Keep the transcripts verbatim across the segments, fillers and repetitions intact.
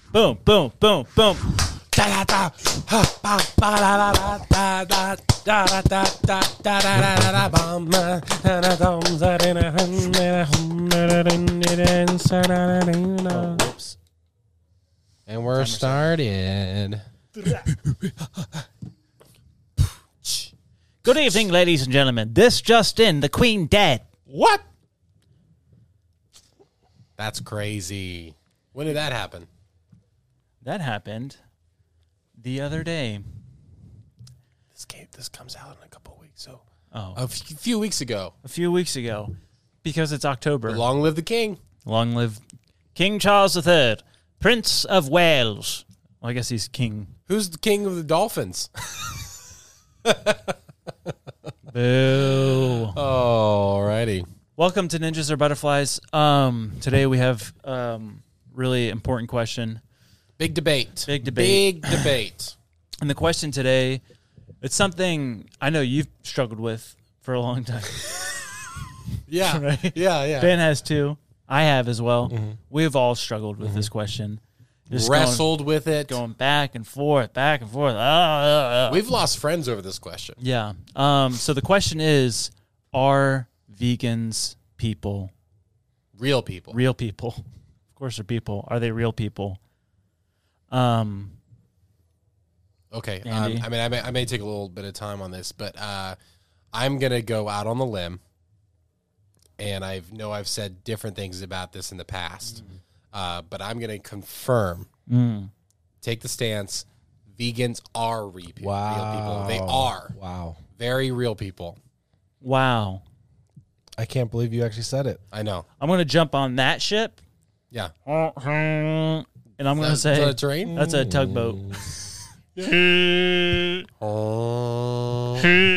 Boom, boom, boom, boom. Oh, whoops. And we're started. Good evening, ladies and gentlemen. This just in, the Queen dead. What? That's crazy. When did that happen? That happened the other day. This game, this comes out in a couple of weeks. So, Oh, a f- few weeks ago. a few weeks ago, because it's October. Long live the king. Long live King Charles the Third, Prince of Wales. Well, I guess he's king. Who's the king of the dolphins? Boo. Alrighty. Welcome to Ninjas or Butterflies. Um, today we have um really important question. Big debate. Big debate. Big debate. And the question today, it's something I know you've struggled with for a long time. Yeah. Right? Yeah, yeah. Ben has too. I have as well. Mm-hmm. We've all struggled with mm-hmm. this question. Just Wrestled going, with it. Going back and forth, back and forth. Ah, ah, ah. We've lost friends over this question. Yeah. Um, so the question is, are vegans people? Real people. Real people. Of course they're people. Are they real people? Um. Okay. Um, Andy? I mean, I may, I may take a little bit of time on this, but uh, I'm going to go out on the limb. And I know I've said different things about this in the past. Mm. Uh, but I'm going to confirm, mm. take the stance, vegans are real people. Wow. Real people. They are. Wow. Very real people. Wow. I can't believe you actually said it. I know. I'm going to jump on that ship. Yeah. And I'm going to Is say, that a train? that's a tugboat. Oh.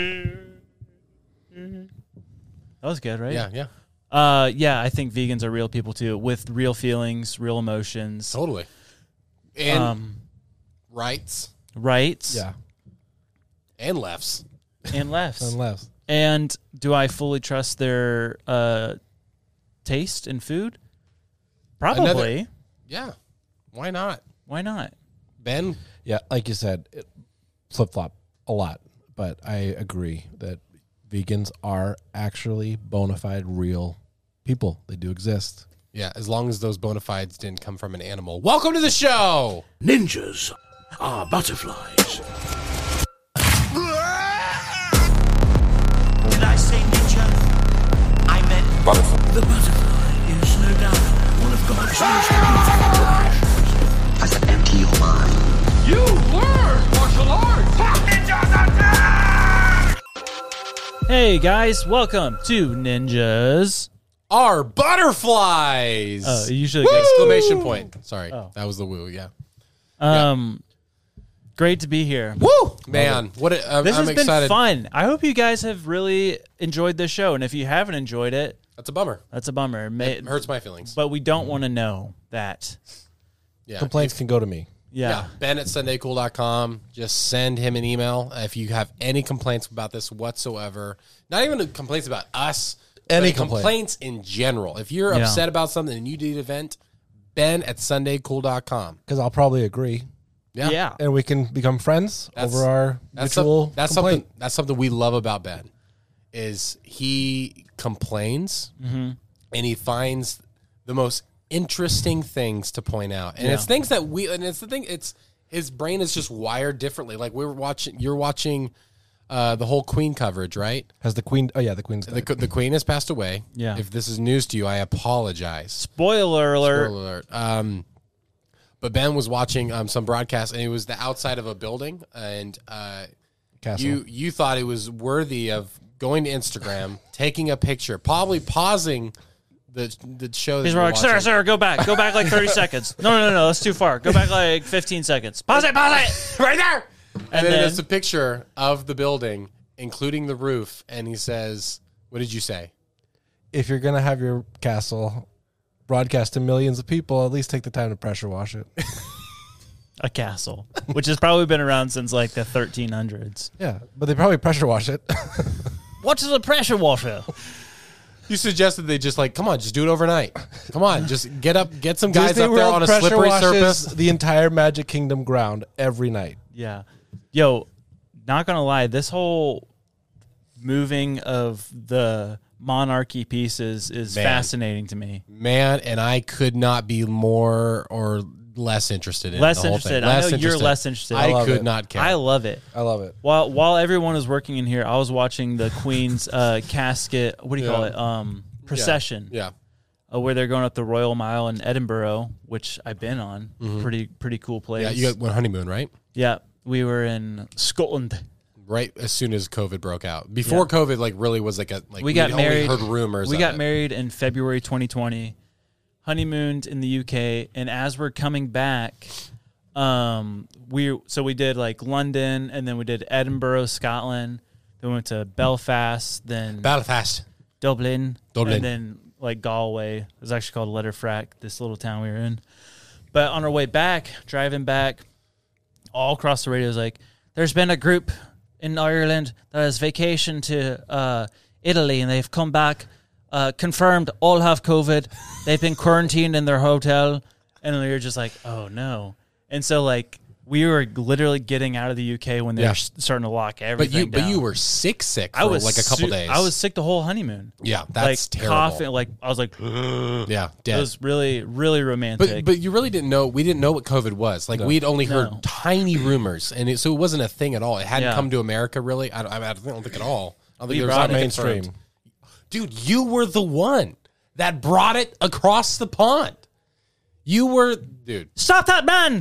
That was good, right? Yeah, yeah. Uh, yeah, I think vegans are real people too, with real feelings, real emotions. Totally. And Um, rights rights. Yeah. and lefts. And lefts. Unless. And do I fully trust their uh, taste in food? Probably. Another- Yeah. Why not? Why not? Ben? Yeah, like you said, it flip-flop a lot. But I agree that vegans are actually bona fide real people. They do exist. Yeah, as long as those bona fides didn't come from an animal. Welcome to the show! Ninjas are butterflies. Did I say ninja? I meant Butterfly. The butterfly is no doubt one of God's most beautiful creations. I said empty your mind. You learn martial arts! Ninjas are dead! Hey guys, welcome to Ninjas. Our butterflies! Oh, you usually Exclamation point. Sorry, Oh. that was the woo, yeah. Um, great to be here. Woo! Man, what a, I'm, This I'm has excited. been fun. I hope you guys have really enjoyed this show, and if you haven't enjoyed it, That's a bummer. that's a bummer. May, It hurts my feelings. but we don't want to know that. Yeah. Complaints can go to me. Yeah. Yeah, Ben at Sunday Cool dot com. Just send him an email if you have any complaints about this whatsoever. Not even complaints about us. Any but complaint. complaints in general. If you're Yeah. upset about something and you need an event, Ben at Sunday Cool dot com. Because I'll probably agree. Yeah. Yeah. And we can become friends That's- over our That's, mutual some, that's complaint. something that's something we love about Ben is he complains Mm-hmm. and he finds the most interesting things to point out. And Yeah. it's things that we and it's the thing it's his brain is just wired differently. Like we were watching you're watching uh, the whole Queen coverage, right? Has the queen... Oh, yeah, the queen's The, died. the Queen has passed away. Yeah. If this is news to you, I apologize. Spoiler alert. Spoiler alert. Um, but Ben was watching um, some broadcast, and it was the outside of a building, and uh, Castle. you you thought it was worthy of going to Instagram, taking a picture, probably pausing the the show. That He's you were like, Sarah, watching. Sarah, go back. Go back like thirty seconds. No, no, no, no. That's too far. Go back like fifteen seconds. Pause it, pause it. right there. And, And then, then- it's a picture of the building, including the roof, and he says, "What did you say?" If you're going to have your castle broadcast to millions of people, at least take the time to pressure wash it. A castle, which has probably been around since like the thirteen hundreds. Yeah, but they probably pressure wash it. What is a pressure washer? You suggested they just like, come on, just do it overnight. Come on, just get up, get some guys Disney up there World on a pressure slippery washes surface. the entire Magic Kingdom ground every night. Yeah. Yo, not gonna lie, this whole moving of the monarchy pieces is Man. fascinating to me. Man, and I could not be more or less interested in Less the whole interested. thing. I know you're interested. less interested. I, I love could it. not care. I love it. I love it. While while everyone was working in here, I was watching the Queen's uh, casket. What do you call Yeah. it? Um, procession. yeah. Uh, where they're going up the Royal Mile in Edinburgh, which I've been on. Pretty pretty cool place. Yeah, you got one honeymoon, right? Yeah, we were in Scotland. Right as soon as COVID broke out. Before COVID, like really was like a like We got only married. heard rumors. We of got it. married in February twenty twenty. Honeymooned in the U K, and as we're coming back, um, we so we did like London, and then we did Edinburgh, Scotland. Then we went to Belfast, then Belfast. Dublin, Dublin. and then like Galway. It was actually called Letterfrack, this little town we were in. But on our way back, driving back, all across the radio was like, "There's been a group in Ireland that has vacationed to uh, Italy, and they've come back, uh, confirmed all have COVID. They've been quarantined in their hotel," and we were just like, "Oh no!" And so like we were literally getting out of the U K when they Yeah. were s- starting to lock But everything you, down. but you were sick, sick for I was like a couple su- days. I was sick the whole honeymoon. yeah, that's like terrible. coughing, like I was like, yeah, it dead. was really, really romantic. But but you really didn't know. We didn't know what COVID was. Like we'd only heard No. tiny rumors, and it, so it wasn't a thing at all. It hadn't Yeah. come to America really. I don't, I don't think at all. I don't We think it was brought not it. mainstream. Mainstream. Dude, you were the one that brought it across the pond. You were, dude. Stop that man!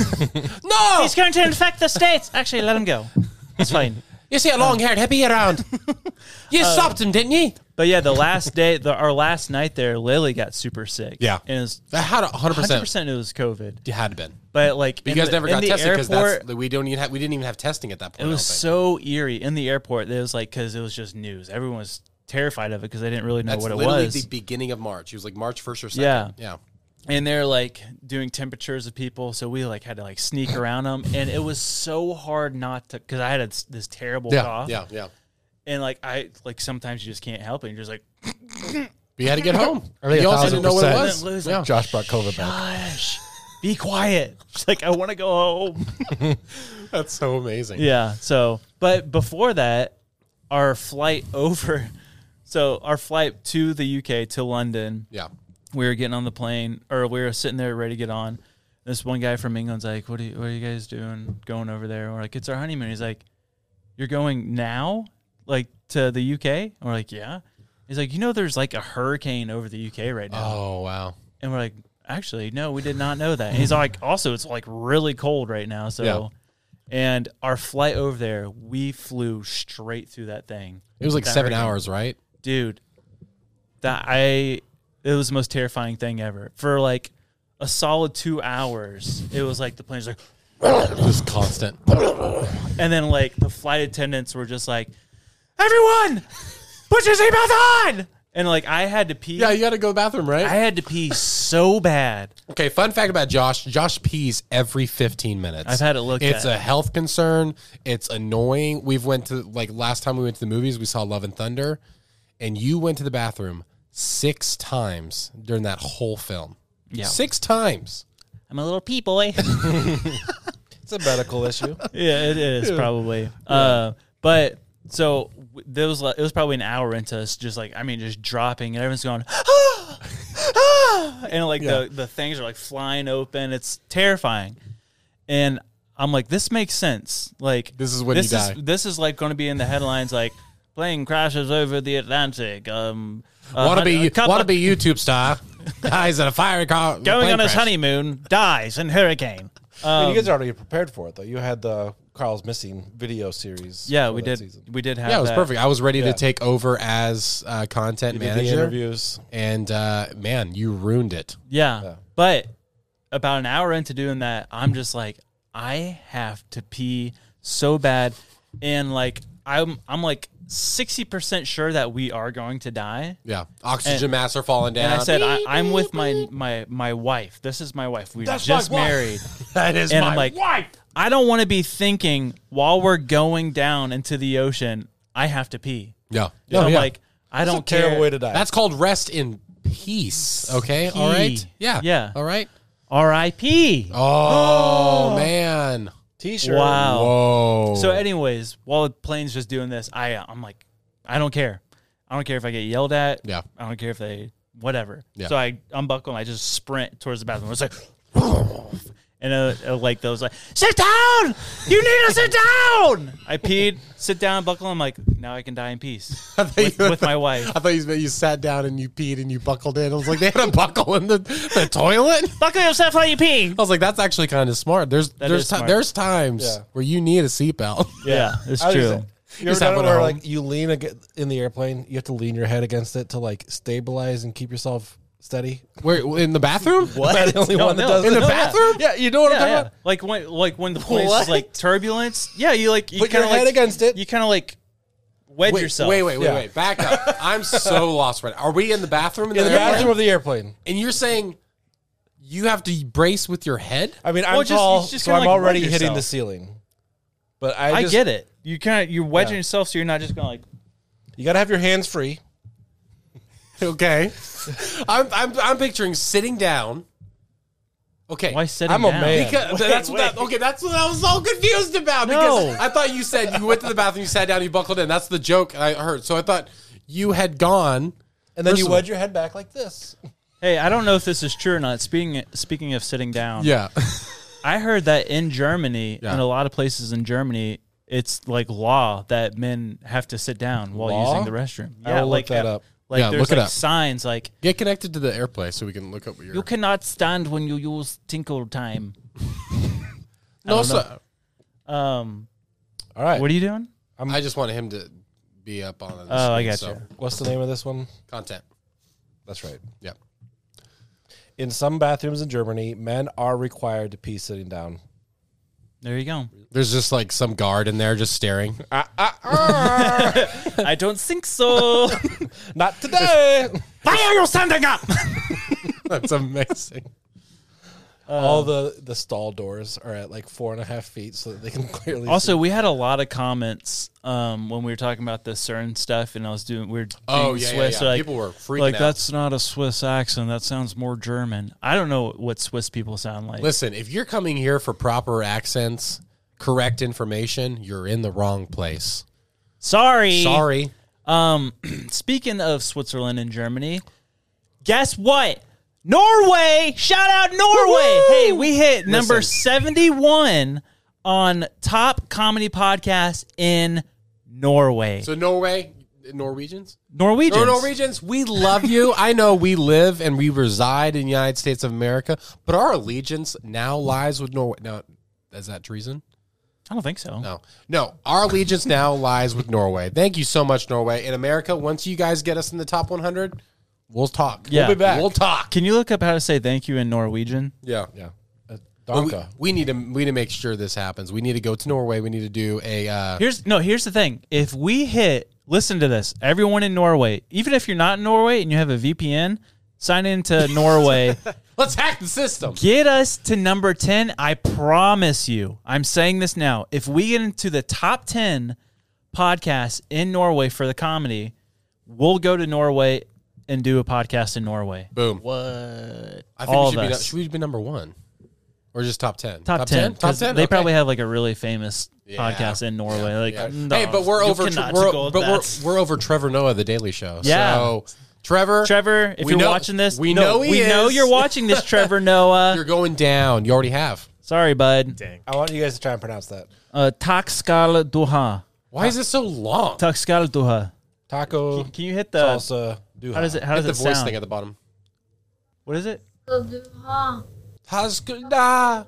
No, He's going to infect the states. Actually, let him go. It's fine. you see a long-haired hippie around. You Uh, stopped him, didn't you? But yeah, the last day, the, our last night there, Lily got super sick. Yeah. and it was That had a hundred one hundred percent. percent it was COVID. You had to been. But like, But in you guys the- never in got the tested because airport, that's we don't even have we didn't even have testing at that point. it I was don't think. so eerie in the airport. It was like because it was just news. Everyone was terrified of it because they didn't really know That's what it literally was. the beginning of March. It was like March first or second. Yeah. yeah. And they're like doing temperatures of people, so we like had to like sneak around them, and it was so hard not to because I had a, this terrible Yeah, cough, yeah, yeah. and like I like sometimes you just can't help it. You're just like, But you had to get home. I think you a also thousand didn't know what it percent. was. Yeah. Josh brought COVID back. gosh, be quiet. She's like, I want to go home. That's so amazing. Yeah. So, but before that, our flight over, so our flight to the U K to London. Yeah. We were getting on the plane, or we were sitting there ready to get on. This one guy from England's like, "What are you, what are you guys doing going over there?" And we're like, "It's our honeymoon." He's like, "You're going now, like to the U K?" And we're like, "Yeah." He's like, "You know, there's like a hurricane over the U K right now." Oh wow. And we're like, "Actually, no, we did not know that." And he's like, "Also, it's like really cold right now." So, Yeah. and our flight over there, we flew straight through that thing. It was like That seven hurricane. hours, right? Dude, that I it was the most terrifying thing ever. For like a solid two hours, it was like the plane's like, Just constant. and then like the flight attendants were just like, "Everyone, put your seatbelts on!" And like I had to pee. Yeah, you got to go to the bathroom, right? I had to pee so bad. Okay, fun fact about Josh. Josh pees every fifteen minutes. I've had it looked It's at. a health concern. It's annoying. We've went to, like, last time we went to the movies, we saw Love and Thunder, and you went to the bathroom six times during that whole film. Yeah. Six times. I'm a little pee boy. It's a medical issue. Yeah, it is probably. Uh, but so w- there was like, it was probably an hour into us just like I mean just dropping and everyone's going ah, ah, and like the the things are like flying open. It's terrifying, and I'm like, this makes sense. Like This is when this you is die. this is like going to be in the headlines like plane crashes over the Atlantic. Um, a Want to hun- be a couple want to be YouTube star? Dies in a fire car. going plane on his crash. honeymoon, dies in hurricane. I mean, Um, you guys are already prepared for it, though. You had the Carl's Missing video series. yeah, for we that did. season. We did have. Yeah, it was that. perfect. I was ready Yeah. to take over as uh, content You did the manager. interviews. And uh, man, you ruined it. Yeah. Yeah. But about an hour into doing that, I'm just like, I have to pee so bad. And like I'm I'm like sixty percent sure that we are going to die. Yeah, oxygen And- masks are falling down. And I said, I, I'm with my my my wife. This is my wife. We That's just my wife. married. that is And my I'm like, wife. I don't want to be thinking while we're going down into the ocean, I have to pee. Yeah, So I'm yeah. like, I don't a terrible care. way to die. That's called rest in peace. Okay, all right, yeah, Yeah. all right. R I P Oh, man, T-shirt. Wow. whoa. So, anyways, while the plane's just doing this, I I'm like, I don't care. I don't care if I get yelled at. Yeah. I don't care if they whatever. Yeah. So I unbuckle and I just sprint towards the bathroom. It's like, and uh, uh, like those like, sit down. You need to sit down. I peed, sit down, buckle. I'm like, now I can die in peace I thought with, you- with my wife. I thought you meant you sat down and you peed and you buckled in. I was like, they had a buckle in the, the toilet. Buckle yourself while you pee. I was like, that's actually kind of smart. There's That there's is ti- smart. there's times Yeah. where you need a seatbelt. Yeah, it's I was true. gonna say, You Just ever have done it it at where home. like you lean ag- in the airplane, you have to lean your head against it to like stabilize and keep yourself steady? Where in the bathroom? What? Am I the only No, one that no. does In it? the bathroom? Yeah, you know what I'm Yeah, talking yeah. about? Like when, like when the plane's What? just like turbulence. Yeah, you like you Put your kinda head like, against it. You kind of like wedge Wait, yourself. wait, wait, wait, Yeah. wait. Back up. I'm so lost right now. Are we in the bathroom? In the airplane? bathroom of the airplane. And you're saying you have to brace with your head? I mean, I'm Well, just- tall, you just so kinda, I'm like, already wedge hitting yourself. the ceiling. But I, I, just, get it. You kind of you're wedging Yeah. yourself, so you're not just going like. You got to have your hands free. Okay. I'm, I'm I'm picturing sitting down. Okay. Why sitting I'm a down? man. Because that's what that, okay. That's what I was so confused about. Because No. I thought you said you went to the bathroom, you sat down, you buckled in. That's the joke I heard. So I thought you had gone, And then First you of all- wedge your head back like this. Hey, I don't know if this is true or not. Speaking speaking of sitting down, yeah. I heard that in Germany, Yeah. in a lot of places in Germany, it's like law that men have to sit down while Law? using the restroom. I will look like that uh, up. Like Yeah, there's look it like up. signs like Get connected to the airplane so we can look up what you're. you cannot stand when you use tinkle time. no, don't so, Um, All right. what are you doing? I just wanted him to be up on the Oh, I screen, got so- you. What's the name of this one? Content. That's right. Yeah. In some bathrooms in Germany, men are required to pee sitting down. There you go. There's just like some guard in there just staring. I don't think so. Not today. Why are you standing up? That's amazing. All the, the stall doors are at like four and a half feet so that they can clearly Also, we had a lot of comments um, when we were talking about the CERN stuff, and I was doing we were Oh, doing yeah, yeah, Swiss. yeah. Like, People were freaking like out. that's not a Swiss accent. That sounds more German. I don't know what Swiss people sound like. Listen, if you're coming here for proper accents, correct information, you're in the wrong place. Sorry, Sorry. Um, speaking of Switzerland and Germany, guess what? Norway! Shout out Norway! Woo-hoo! Hey, we hit number Listen. seventy-one on top comedy podcast in Norway. So Norway, Norwegians? Norwegians. No, Norwegians, we love you. I know we live and we reside in the United States of America, but our allegiance now lies with Norway. Now, is that treason? I don't think so. No. No, our allegiance now lies with Norway. Thank you so much, Norway. In America, once you guys get us in the top one hundred, we'll talk. Yeah. We'll be back. We'll talk. Can you look up how to say thank you in Norwegian? Yeah. Yeah. Uh, But we, Donka. we need to we need to make sure this happens. We need to go to Norway. We need to do a uh, Here's no. Here's the thing. If we hit, listen to this. Everyone in Norway, even if you're not in Norway and you have a V P N, sign into Norway. let's hack the system. Get us to number ten. I promise you. I'm saying this now. If we get into the top ten podcasts in Norway for the comedy, we'll go to Norway and do a podcast in Norway. Boom. What? I think All we of should be, no- us. should we be number one or just top ten? Top, ten. Top 'cause ten. They Okay. probably have like a really famous Yeah. podcast in Norway. Like, Yeah. no, hey, but we're you over. cannot We're, go with but we're, that. we're over Trevor Noah, the Daily Show. Yeah. So, Trevor, Trevor, if we you're know- watching this, we no, know he we know is. you're watching this, Trevor Noah. you're going down. You already have. Sorry, bud. I want you guys to try and pronounce that. Uh, Tak skal du ha. Why is it so long? Tak skal du ha. Taco, Can, can you hit the? salsa, duha. How does it? How Hit does the it voice sound? thing at the bottom. What is it? skal du ha. Haskuda.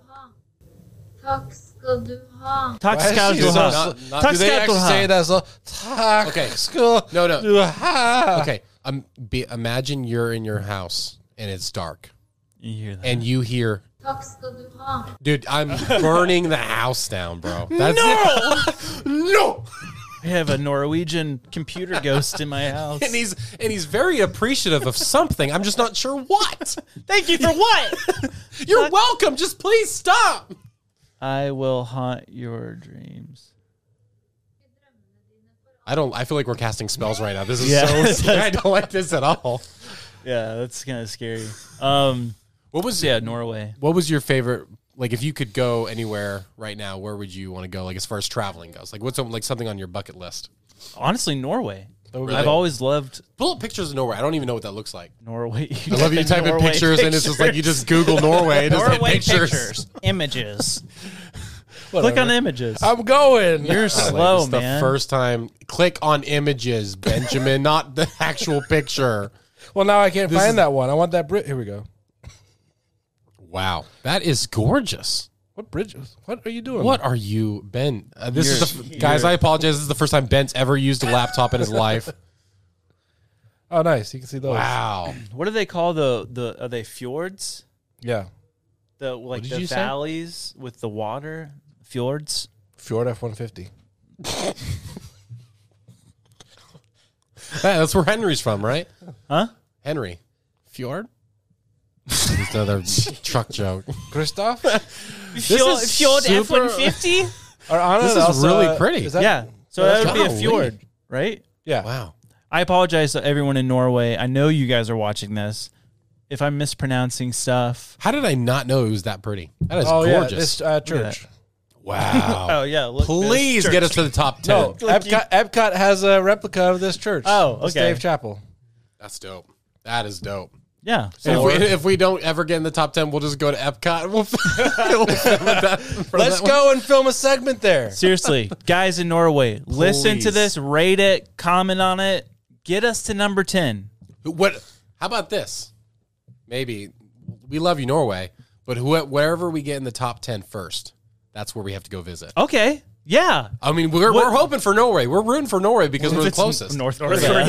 Takk skal du ha. Tak Why is skal she du so ha. slow? Not- Tak Do they skal du actually ha. say it as a taco? Okay. School, No, no. duha. Okay. Um, be, imagine you're in your house and it's dark You hear that? and you hear, Takk skal du ha. dude, I'm burning the house down, bro. That's no, no. I have a Norwegian computer ghost in my house. And he's and he's very appreciative of something. I'm just not sure what. Thank you for what? You're welcome. Just please stop. I will haunt your dreams. I don't. I feel like we're casting spells right now. This is Yeah. so. I don't like this at all. Yeah, that's kind of scary. Um, What was yeah, Norway. What was your favorite? Like, if you could go anywhere right now, where would you want to go? Like, as far as traveling goes, like, what's some, like something on your bucket list? Honestly, Norway. Really? I've always loved Pull up pictures of Norway. I don't even know what that looks like. Norway. I love you type in Norway pictures, and it's just like you just Google Norway. And it's like Norway pictures. pictures, images. Whatever. Click on images. I'm going. You're Like, slow, it's the man. first time. Click on images, Benjamin, not the actual picture. Well, now I can't This find is- that one. I want that bridge. Here we go. Wow, that is gorgeous. What bridges? What are you doing? What are you, Ben? Uh, this is the f- guys. I apologize. This is the first time Ben's ever used a laptop in his life. Oh, nice. You can see those. Wow. What do they call the the? Are they fjords? Yeah. The like did the you say? valleys with the water. Fjords. Fjord F one fifty. Hey, that's where Henry's from, right? Huh? Henry. Fjord? Just another truck joke. Christoph? Fjord, is Fjord super- F one fifty. Or Anna This is also- really pretty. Is that, Yeah. So Well, that that's would be a golly. fjord, right? Yeah. Wow. I apologize to everyone in Norway. I know you guys are watching this. If I'm mispronouncing stuff. How did I not know it was that pretty? That is Oh, yeah. gorgeous. This uh, church. Wow. Oh yeah. Look, Please this get church. us to the top ten. No, Epcot, Epcot has a replica of this church. Oh, The okay. Stave Chapel. That's dope. That is dope. Yeah. And So if, we, if we don't ever get in the top ten, we'll just go to Epcot. And we'll, we'll film at that, for Let's that go and film a segment there. seriously, guys in Norway, listen to Please. this, rate it, comment on it, get us to number ten. one. What? How about this? Maybe we love you, Norway, but who, wherever we get in the top ten first, that's where we have to go visit. Okay. Yeah. I mean, we're, What- we're hoping for Norway. We're rooting for Norway because we're the It's closest. North Korea.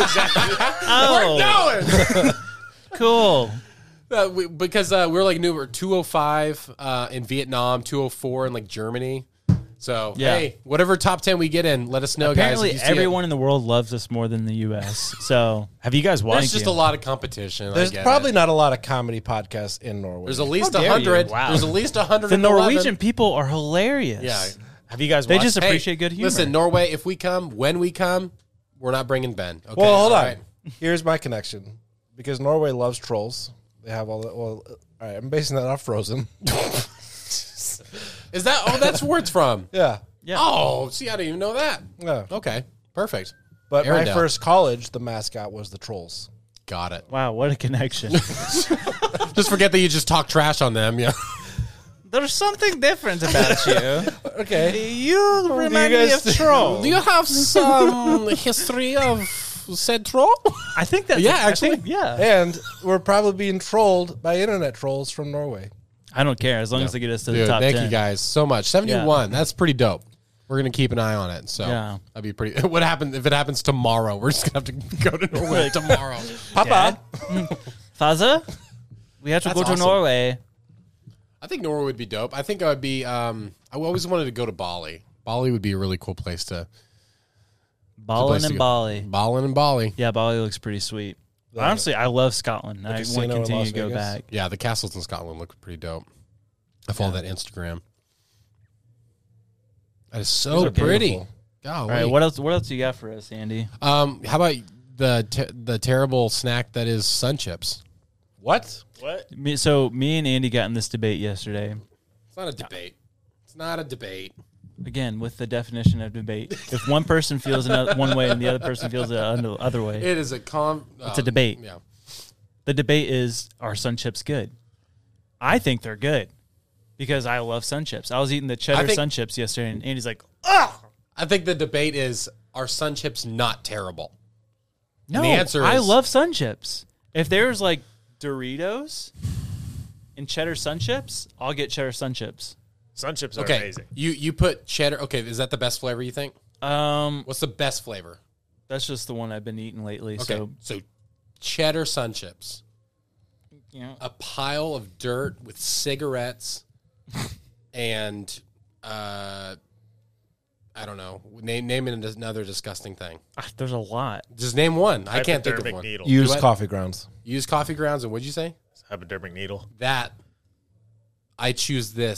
Oh, cool. Uh, we, because uh, we're like new. We're two oh five uh, in Vietnam, two oh four in like Germany. So Yeah. hey, whatever top ten we get in, let us know, Apparently, guys. if you see it. everyone in the world loves us more than the U S. So, Have you guys watched? There's just you. a lot of competition. I There's get probably it. not a lot of comedy podcasts in Norway. There's at least How a dare you. hundred. Wow. There's at least a hundred. the Norwegian people are hilarious. Yeah. Have you guys? They watched? just Hey, appreciate good humor. Listen, Norway. If we come, when we come, we're not bringing Ben. Okay. well, hold All on. right. Here's my connection. Because Norway loves trolls. They have all the. Well, all right, I'm basing that off Frozen. Is that? Oh, that's where it's from. Yeah. Yeah. Oh, see, I didn't even know that. Yeah. Okay, perfect. But my Arendelle. first college, the mascot was the trolls. Got it. Wow, what a connection. Just forget that you just talk trash on them. Yeah. There's something different about you. Okay. You remind me guys- of Troll. Do you have some history of said troll? I think that's Yeah, I actually. think- yeah. And we're probably being trolled by internet trolls from Norway. I don't care as long as they get us to the Dude, top thank ten. you guys so much. seventy-one. That's pretty dope. We're gonna keep an eye on it. So Yeah. that'd be pretty. What happens if it happens tomorrow? We're just gonna have to go to Norway tomorrow. Papa. Father, we have to That's go to awesome. Norway. I think Norway would be dope. I think I would be. Um, I always wanted to go to Bali. Bali would be a really cool place to. Ballin place to and go. Bali. Ballin and Bali. Yeah, Bali looks pretty sweet. Honestly, I love Scotland. I want casino to in continue Las to go Vegas? back. Yeah, the castles in Scotland look pretty dope. I follow that Instagram. That is so These are pretty. beautiful. Golly. All right, what else? What else you got for us, Andy? Um, how about the te- the terrible snack that is sun chips? What? What? Me, so me and Andy got in this debate yesterday. It's not a debate. It's not a debate. Again, with the definition of debate, if one person feels another, one way and the other person feels the other, other way, It is a com. it's a debate. Yeah. The debate is: are sun chips good? I think they're good because I love sun chips. I was eating the cheddar think- sun chips yesterday, and Andy's like, I think the debate is: are sun chips not terrible? "No, the answer I is- love sun chips. If there's like Doritos and cheddar sun chips, I'll get cheddar sun chips." Sun chips are Okay, amazing. you you put cheddar. Okay, is that the best flavor you think? Um, What's the best flavor? that's just the one I've been eating lately. Okay, So so cheddar sun chips, you know, a pile of dirt with cigarettes, and uh, I don't know. Name name it another disgusting thing. ah, there's a lot. Just name one. I can't think of Hypodermic one. Needle. Use what? coffee grounds. Use coffee grounds, and what'd you say? Hypodermic needle. That I choose this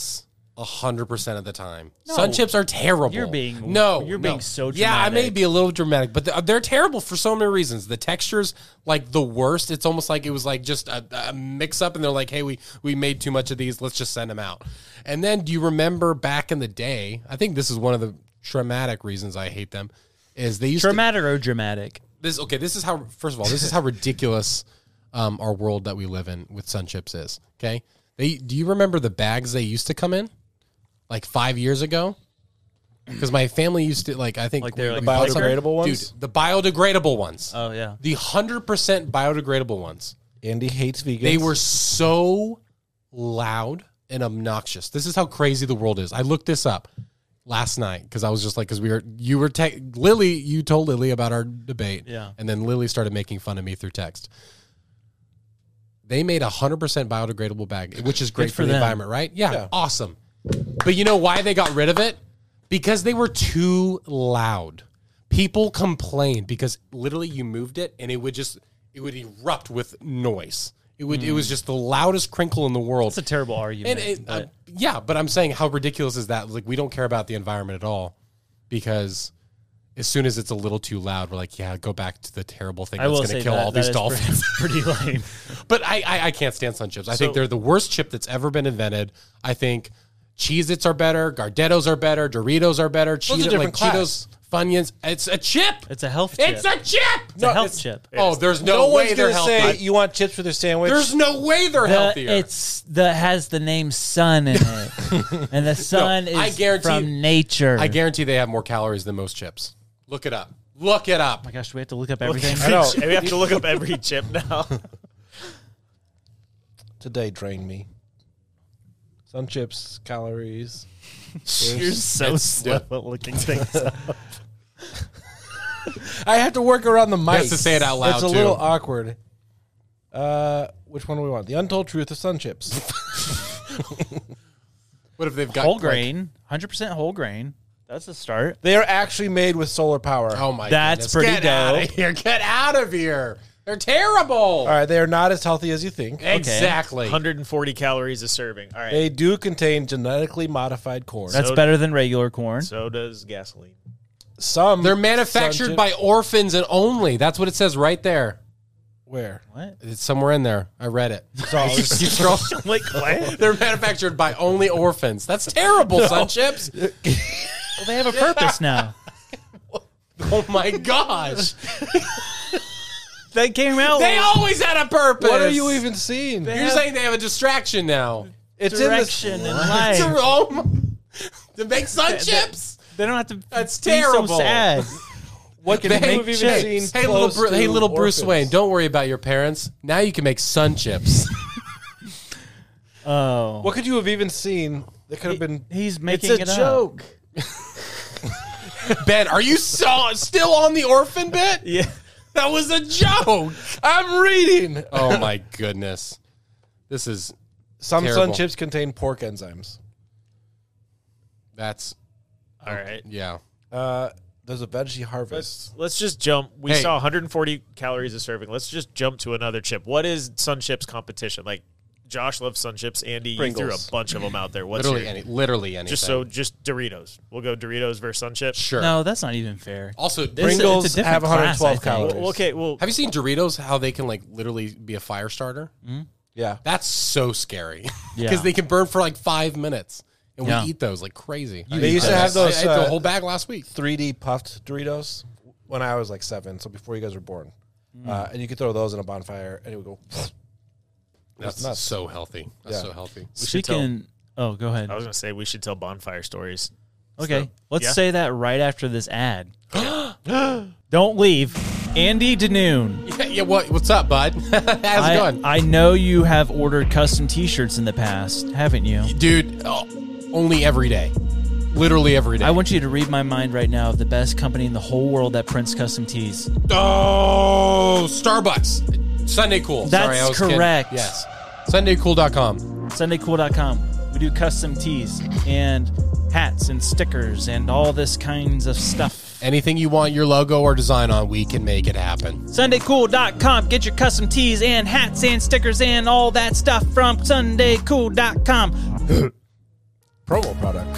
A hundred percent of the time. No. Sun chips are terrible. You're being- no. you're no. being so Yeah, I may dramatic. be a little dramatic, but they're, they're terrible for so many reasons. The texture's like the worst. It's almost like it was like just a, a mix up, and they're like, "Hey, we we made too much of these. Let's just send them out." And then, do you remember back in the day? I think this is one of the traumatic reasons I hate them. Is they used to Dramatic or dramatic? this okay this is how first of all this is how ridiculous um, our world that we live in with Sun Chips is. Okay, they do you remember the bags they used to come in like five years ago? Because my family used to like I think Like they're, we like, bought some- biodegradable ones? dude, the biodegradable ones, Oh yeah. the hundred percent biodegradable ones. Andy hates vegans. They were so loud and obnoxious. This is how crazy the world is. I looked this up last night because I was just like, because we were, you were, te- Lily, you told Lily about our debate. Yeah. And then Lily started making fun of me through text. They made a one hundred percent biodegradable bag, which is great Good for, for the them. environment, right? Yeah, Yeah. awesome. But you know why they got rid of it? Because they were too loud. People complained because literally you moved it and it would just, it would erupt with noise. It would, it was just the loudest crinkle in the world. It's a terrible argument. And it, but uh, yeah, but I'm saying how ridiculous is that? Like, we don't care about the environment at all because as soon as it's a little too loud, we're like, yeah, go back to the terrible thing I that's will going say to kill that, all that these is dolphins. Pretty, pretty lame. But I, I, I can't stand Sun Chips. I So- think they're the worst chip that's ever been invented. I think Cheez-Its are better, Gardettos are better, Doritos are better, are Cheetos, different like class. Cheetos, Funyuns. It's a chip. It's a health chip. It's a chip. It's a health chip. Oh, there's no, no, way one's they're gonna say healthy. you want chips for their sandwich. There's no way they're The, healthier. it's the has the name sun in it, and the sun I is guarantee- from nature. I guarantee they have more calories than most chips. Look it up. Look it up. Oh my gosh, do we have to look up everything? I know. we have to look up every chip now. Today drained me. Sun chips, calories. You're so slow at looking things up. I have to work around the mic. has to say it out loud, It's a too. little awkward. Uh, which one do we want? The Untold Truth of Sun Chips. What if they've got Whole like- grain, one hundred percent whole grain. That's a start. They are actually made with solar power. Oh my That's goodness. pretty Get out dope. of here. Get out of here. They're terrible. All right, they are not as healthy as you think. Exactly. one hundred forty calories a serving. All right. They do contain genetically modified corn. That's So- better than regular corn. So does gasoline. Some They're Sun manufactured Chip- by orphans and only. That's what it says right there. where? What? It's somewhere in there. I read it. So Keep scrolling. Like what? They're manufactured by only orphans. That's terrible, Sun Chips. Well, they have a purpose now. Oh my gosh. They came out. They always had a purpose. what are you even seeing? You're saying they have a distraction now. It's direction in in the. life. To, oh my- to make Sun Chips? They don't have to. That's be terrible. So sad. What can Hey, make we've even hey, seen hey, little, close Bru- hey, to little Bruce orphans. Wayne, don't worry about your parents. Now you can make Sun Chips. Oh, What could you have even seen that could have been? he's It's making a it up. joke. Ben, are you so, still on the orphan bit? Yeah. That was a joke. I'm reading. Oh my goodness. This is, Some Terrible. Sun Chips contain pork enzymes. that's, All right. yeah. Uh, there's a veggie harvest. Let's let's just jump. We Hey. saw one hundred forty calories a serving. Let's just jump to another chip. What is Sun Chips competition? Like Josh loves Sun Chips. Andy, you threw a Pringles. bunch of them out there. What's Literally your, any, literally anything. just so just Doritos. We'll go Doritos versus Sun Chips. Sure. No, that's not even fair. Also, This- Pringles it's a different have one hundred class, I twelve think. calories. Well, okay. Well, have you seen Doritos, how they can like literally be a fire starter? Yeah. That's so scary. Yeah. Because they can burn for like five minutes. And Yeah. we eat those like crazy. They used to I- have those, I ate uh, the whole bag last week. three D puffed Doritos when I was like seven, so before you guys were born. Uh, and you could throw those in a bonfire, and it would go. That's nuts. so healthy. That's Yeah. so healthy. should tell- Speaking. Oh, go ahead. I was gonna say we should tell bonfire stories. Okay, So, let's yeah. say that right after this ad. Don't leave. Andy Danoon. Yeah, yeah, what, what's up, bud? How's it I, going? I know you have ordered custom T-shirts in the past, haven't you? Dude, oh, only every day. Literally every day. I want you to read my mind right now of the best company in the whole world that prints custom tees. Oh, Starbucks. Sunday Cool. That's Sorry, I was kidding. correct. Yes. Sunday Cool dot com. Sunday Cool dot com. We do custom tees and hats and stickers and all this kinds of stuff. Anything you want your logo or design on, we can make it happen. Sunday Cool dot com. Get your custom tees and hats and stickers and all that stuff from Sunday Cool dot com. Promo products.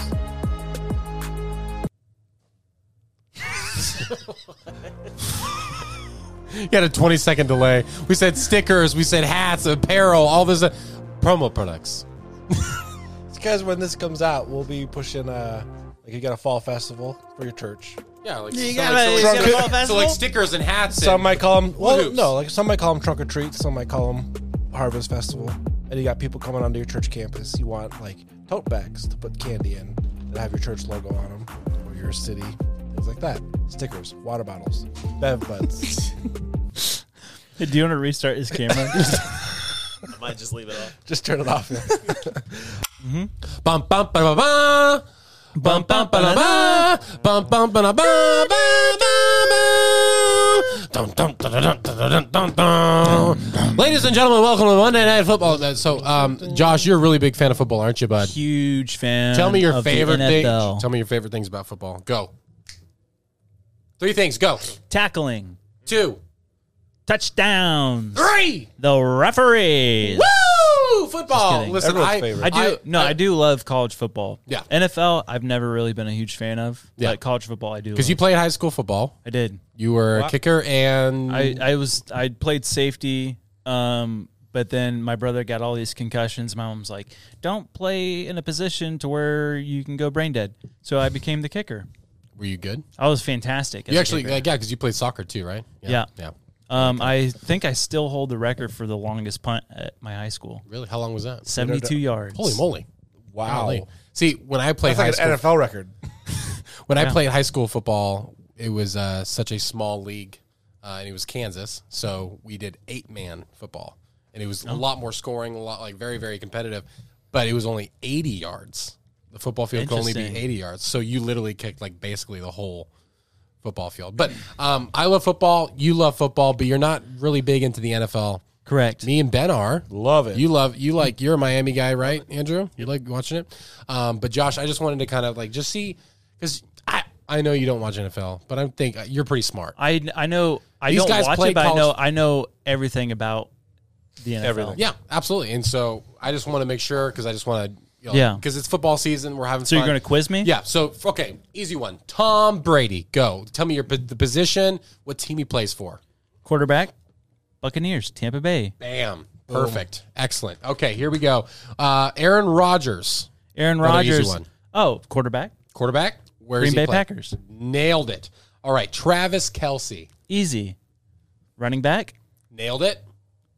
You had a twenty second delay. We said stickers, we said hats, apparel, all this. Uh, promo products. It's because when this comes out, we'll be pushing, uh, like you got a fall festival for your church. Yeah, like, You so, got like, a- so, you like, got a fall so festival? like stickers and hats. Some and, might call them, well, Woohoops. no, like some might call them trunk or treat. Some might call them harvest festival. And you got people coming onto your church campus. You want like tote bags to put candy in that have your church logo on them, or your city, things like that. Stickers, water bottles, Bev buds. Hey, do you want to restart his camera? I might just leave it off. Just turn it off. Bum bum ba ba ba. Bum bum ba ba ba. Bum bum ba ba ba ba ba. Dun dun dun dun dun dun dun dun. Ladies and gentlemen, welcome to Monday Night Football. Uh, So, um, Josh, you're a really big fan of football, aren't you, bud? Huge fan. Tell me your of the favorite N F L. thing. Tell me your favorite things about football. Go. Three things. Go. Tackling, Two. touchdowns, Three. the referees. Woo! Football. kidding. Listen, Everyone's I, favorite. I do no, I, do love college football. Yeah. N F L, I've never really been a huge fan of. Yeah. But college football, I do. because you love. played high school football. I did. You were a kicker and I, I was I played safety, um, but then my brother got all these concussions. My mom's like, "Don't play in a position to where you can go brain dead." So I became the kicker. were you good? I was fantastic. as You a actually, kicker. yeah, because you played soccer too, right? Yeah. Yeah. Um, I think I still hold the record for the longest punt at my high school. Really? How long was that? seventy-two yards. Holy moly! Wow. Golly. See, when I played That's high like an school, N F L record. when I Yeah. played high school football, it was uh, such a small league, uh, and it was Kansas, so we did eight man football, and it was a lot more scoring, a lot like very very competitive, but it was only eighty yards. The football field could only be Interesting. eighty yards, so you literally kicked like basically the whole football field. But um, I love football. You love football, but you're not really big into the N F L. Correct. Me and Ben are. Love it. You love you like you're a Miami guy, right, Andrew? You like watching it. Um, but Josh, I just wanted to kind of like just see because I I know you don't watch N F L, but I think you're pretty smart. I, I know I These don't guys watch play it, but I college- know I know everything about the N F L. Everything. Yeah, absolutely. And so I just want to make sure because I just want to, you know, Yeah. because it's football season. We're having So fun. you're going to quiz me? Yeah. So okay, easy one. Tom Brady, go. Tell me your the position, what team he plays for. Quarterback, Buccaneers, Tampa Bay. Bam. Perfect. Excellent. Okay, here we go. Uh, Aaron Rodgers, Aaron Another easy Rodgers. one. Oh, quarterback, quarterback. Where Green does he Bay play? Packers. Nailed it. All right, Travis Kelce. Easy. Running back, Nailed it.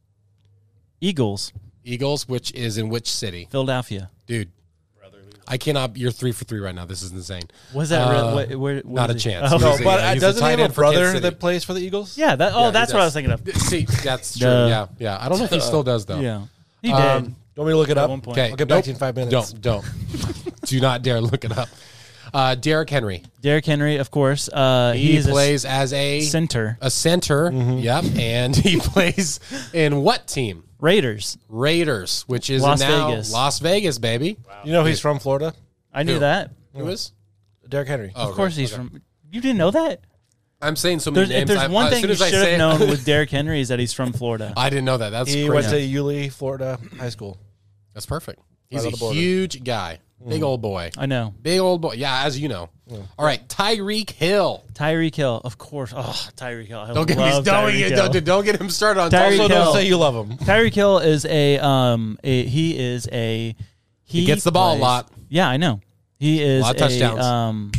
Eagles, Eagles, which is in which city? Philadelphia. Dude. I cannot. You're three for three right now. This is insane. Was that Uh, real? What, where, what not a is he? chance. Oh. No, He's a- but yeah, uh, he's a doesn't he tight have a end for Kansas brother City. that plays for the Eagles? Yeah, that. Oh, Yeah, he that's what I was does. thinking of. See, that's true. Duh. Yeah, yeah. I don't know if he still does though. Yeah, he Um, did. Do you want me to look it up? one point. Okay, I'll get back nope. to you in five minutes. Don't, don't. Do not dare look it up. Uh, Derrick Henry. Derrick Henry, of course. Uh, He he's plays as a a center. a center. Yep, and he plays in what team? Raiders. Raiders, which is Las now Vegas. Las Vegas, baby. You know he's from Florida? I knew Who? that. Who is? Derrick Henry. Oh, Of course, okay, he's okay. from. You didn't know that? I'm saying so many There's, if names. there's I- one as thing soon you as I should say have it- known with Derrick Henry is that he's from Florida. I didn't know that. That's He crazy. went to Yulee, Florida High School. That's perfect. He's Right on a the border. huge guy. Big old boy. I know. Big old boy. Yeah, as you know. All right, Tyreek Hill. Tyreek Hill, of course. Oh, Tyreek Hill. I Don't get me love don't, Tyreek get- Hill. don't, don't get him started on Tyreek Also, Tulsa. Hill. don't say you love him. Tyreek Hill is a um a, he is a he, gets the ball a plays- lot. Yeah, I know. He is lot of touchdowns. um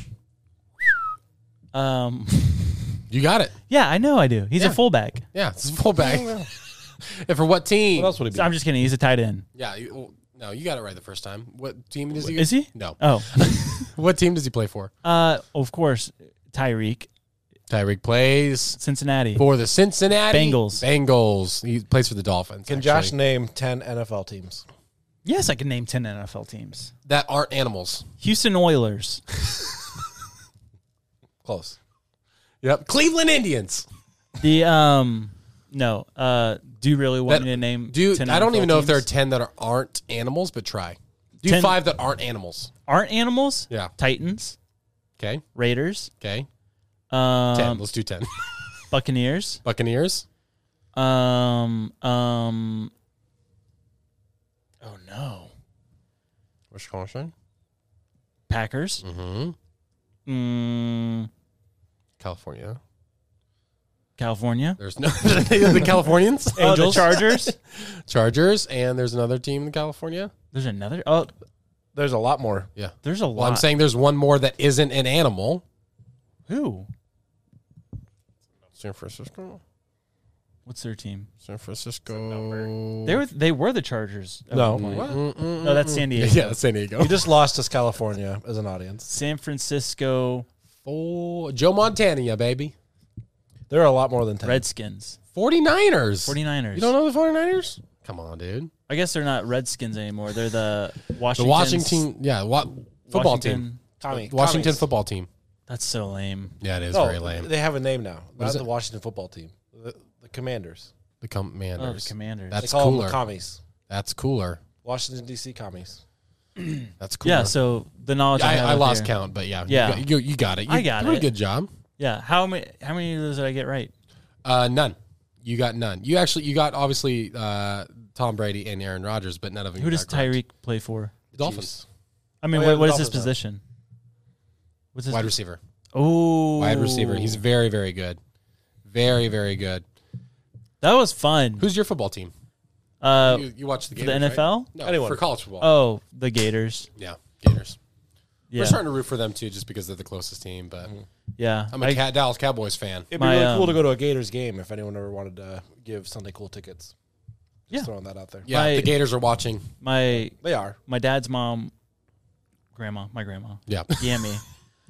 um You got it. yeah, I know I do. He's Yeah. a fullback. Yeah, it's a fullback. And for what team? What else would he be? I'm just kidding. He's a tight end. Yeah, you, well, no, you got it right the first time. What team does he? Is he? No. Oh. What team does he play for? uh of course, Tyreek, Tyreek plays Cincinnati. for the Cincinnati Bengals. Bengals. He plays for the Dolphins. Can actually. Josh name ten N F L teams? Yes, I can name ten N F L teams. that aren't animals? Houston Oilers. Close. Yep. Cleveland Indians. The um no, uh do you really want That- me to name Dude, ten I don't N F L even know if there are teams? ten that are, aren't animals, but try. Do ten- five that aren't animals. aren't animals? Yeah. Titans, Okay. Raiders, Okay. um ten. Let's do ten. Buccaneers, Buccaneers. um um oh no. Wisconsin. Packers. Mm-hmm. Mm, California. California. There's no the Californians. Oh, the Chargers. Chargers, and there's another team in California. There's another. Oh, There's a lot more. Yeah. there's a lot. Well, I'm saying there's one more that isn't an animal. Who? San Francisco. What's their team? San Francisco. They were they were the Chargers. at No. one point. What? Mm-mm-mm. No, that's San Diego. Yeah, that's San Diego. You just lost us California as an audience. San Francisco Oh, Joe Montana, baby. There are a lot more than ten. Redskins. 49ers. 49ers. You don't know the 49ers? Come on, dude. I guess they're not Redskins anymore. They're the Washington. The Washington, yeah, wa- football team. Tommy. Washington Commies. football team. That's so lame. Yeah, it is No, very lame. They have a name now. What Not is the it? Washington football team. The, the Commanders. The Commanders. Oh, the Commanders. They That's call cooler. them the commies. That's cooler. Washington, D C commies. That's cooler. Yeah. So the knowledge I, I, have I up lost here- count, but yeah, Yeah. you got, you, you got it. You, I got you did it. a good job. Yeah. How many? How many of those did I get right? Uh, none. You got none. You actually you got obviously uh, Tom Brady and Aaron Rodgers, but none of them. Who you does got correct. Tyreek play for? The Dolphins. I mean, Oh, yeah, what, the what is his Dolphins are. position? What's his Wide receiver. Oh, Wide receiver. He's very very good. Very very good. that was fun. Who's your football team? Uh, you, you watch the for Gators, the N F L? right? No, Anyone. for college football. Oh, the Gators. Yeah, Gators. Yeah, We're starting to root for them too, just because they're the closest team. But yeah. I'm a I- Cat Dallas Cowboys fan. It'd be My, really cool um, to go to a Gators game if anyone ever wanted to give Sunday cool tickets. Just Yeah. throwing that out there. Yeah, My- the Gators are watching. my They are. my dad's mom, grandma, my grandma, Yeah, Yammy.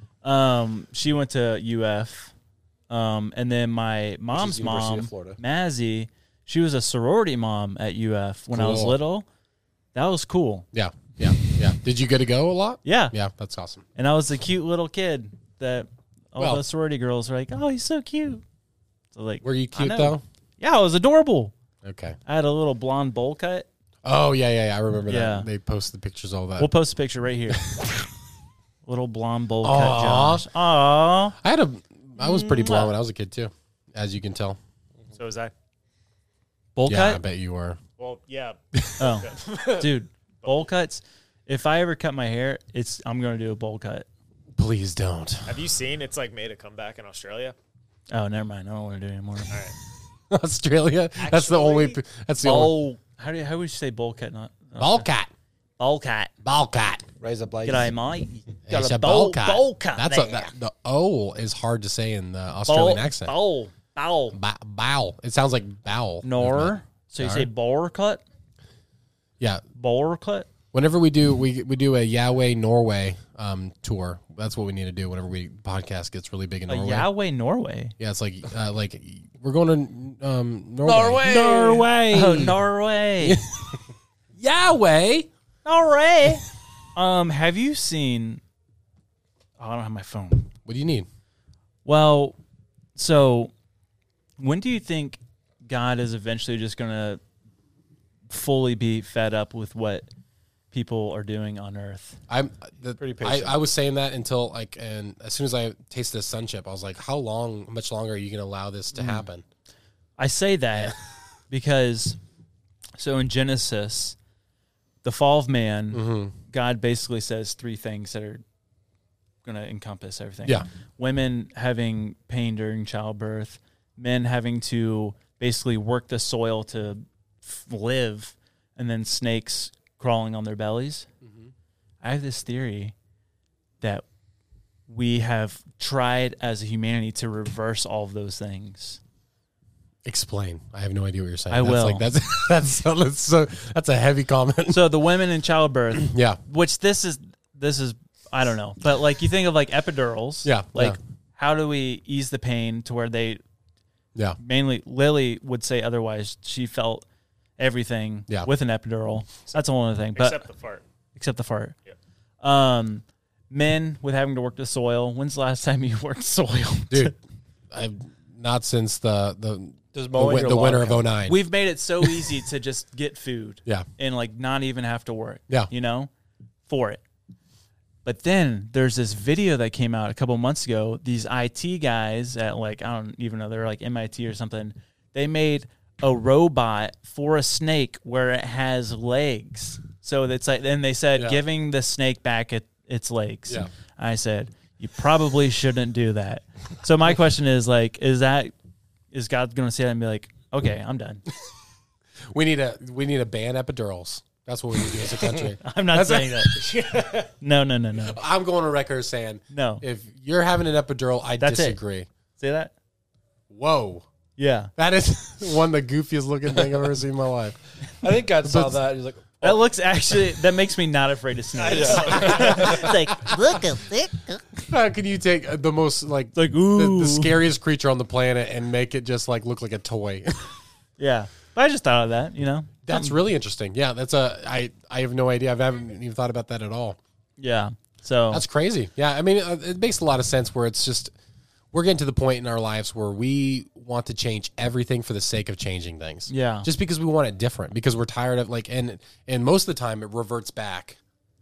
um, she went to U F, um, and then my mom's University mom, of Florida. Mazzy, she was a sorority mom at U F when I was Cool. little. That was cool. yeah, yeah, yeah. Did you get to go a lot? Yeah, Yeah, that's awesome. and I was the cute little kid that all Well- the sorority girls were like, "Oh, he's so cute." So like, Were you I cute know. though? Yeah, I was adorable. Okay. I had a little blonde bowl cut. Oh yeah, yeah, yeah. I remember Yeah. that. They posted pictures of all that. We'll post a picture right here. Little blonde bowl Aw. cut, Josh. Aw. I had a. I was pretty blonde Mwah. when I was a kid too, as you can tell. So is that? Bowl Yeah, I cut? bet you were. Well, yeah. Oh, dude, bowl cuts. If I ever cut my hair, it's I'm going to do a bowl cut. Please don't. Have you seen it's like made a comeback in Australia? Oh, never mind. I don't want to do it anymore. All right. Australia. That's the only. Actually- That's the only. Bowl. How do you, how would you say bowl cut? Not Ball cat. bowl cut. Ball cat. Raise up like G'day, mate. Got It's a a bowl, ball cat. bowl cut. That's there. a, that, the O is hard to say in the Australian bowl, accent. Bowl. Bowl. Ba- bow. It sounds like bowel. Nor. movement. So you Nor. say bowl cut? Yeah. Bowl cut? Whenever we do, we we do a Yahweh Norway um, tour. That's what we need to do. Whenever we podcast gets really big in A Norway. Yahweh, Norway. Yeah, it's like uh, like we're going to um, Norway. Norway. Oh, Norway. Yahweh. Norway. Um, have you seen? Oh, I don't have my phone. What do you need? Well, so when do you think God is eventually just going to fully be fed up with what people are doing on earth? I'm the, Pretty I, patient. I was saying that until like, and as soon as I tasted this sun chip, I was like, how long, how much longer are you going to allow this Mm. to happen? I say that because so in Genesis, the fall of man, Mm-hmm. God basically says three things that are going to encompass everything. Yeah. Women having pain during childbirth, men having to basically work the soil to f- live, and then snakes crawling on their bellies. Mm-hmm. I have this theory that we have tried as a humanity to reverse all of those things. Explain. I have no idea what you're saying. I that's will. Like, that's that's so, that's so that's a heavy comment. So the women in childbirth, Yeah. which this is this is I don't know, but like you think of like epidurals, Yeah, like yeah. how do we ease the pain to where they Yeah. mainly Lily would say otherwise she felt everything Yeah. with an epidural. That's a whole other thing, but Except the fart. except the fart. Yeah. Um, men with having to work the soil. When's the last time you worked soil, Dude, I've not since the the Just the, mowing win- your the lawn winter of count. oh nine. We've made it so easy to just get food. Yeah. And like not even have to work. Yeah. You know, for it. But then there's this video that came out a couple months ago. These I T guys at like, I don't even know, they're like M I T or something. They made a robot for a snake where it has legs. So it's like, then they said Yeah. giving the snake back it, its legs. Yeah. I said, you probably shouldn't do that. So my question is like, is that, is God going to say that and be like, okay, I'm done? We need a we need to ban epidurals. That's what we need to do as a country. I'm not saying that. No, no, no, no. I'm going on record saying No. if you're having an epidural, I That's it. disagree. Say that? Whoa. Yeah. That is one of the goofiest looking thing I've ever seen in my life. I think God saw that. He's like, That looks actually, that makes me not afraid of snakes. It's like, look at it. How can you take uh, the most like, like, the, ooh. the scariest creature on the planet and make it just like look like a toy? Yeah. But I just thought of that, you know? That's really interesting. Yeah, that's a I I have no idea. I haven't even thought about that at all. Yeah. So That's crazy. Yeah, I mean, uh, it makes a lot of sense where it's just we're getting to the point in our lives where we want to change everything for the sake of changing things. Yeah. Just because we want it different, because we're tired of like, and and most of the time it reverts back.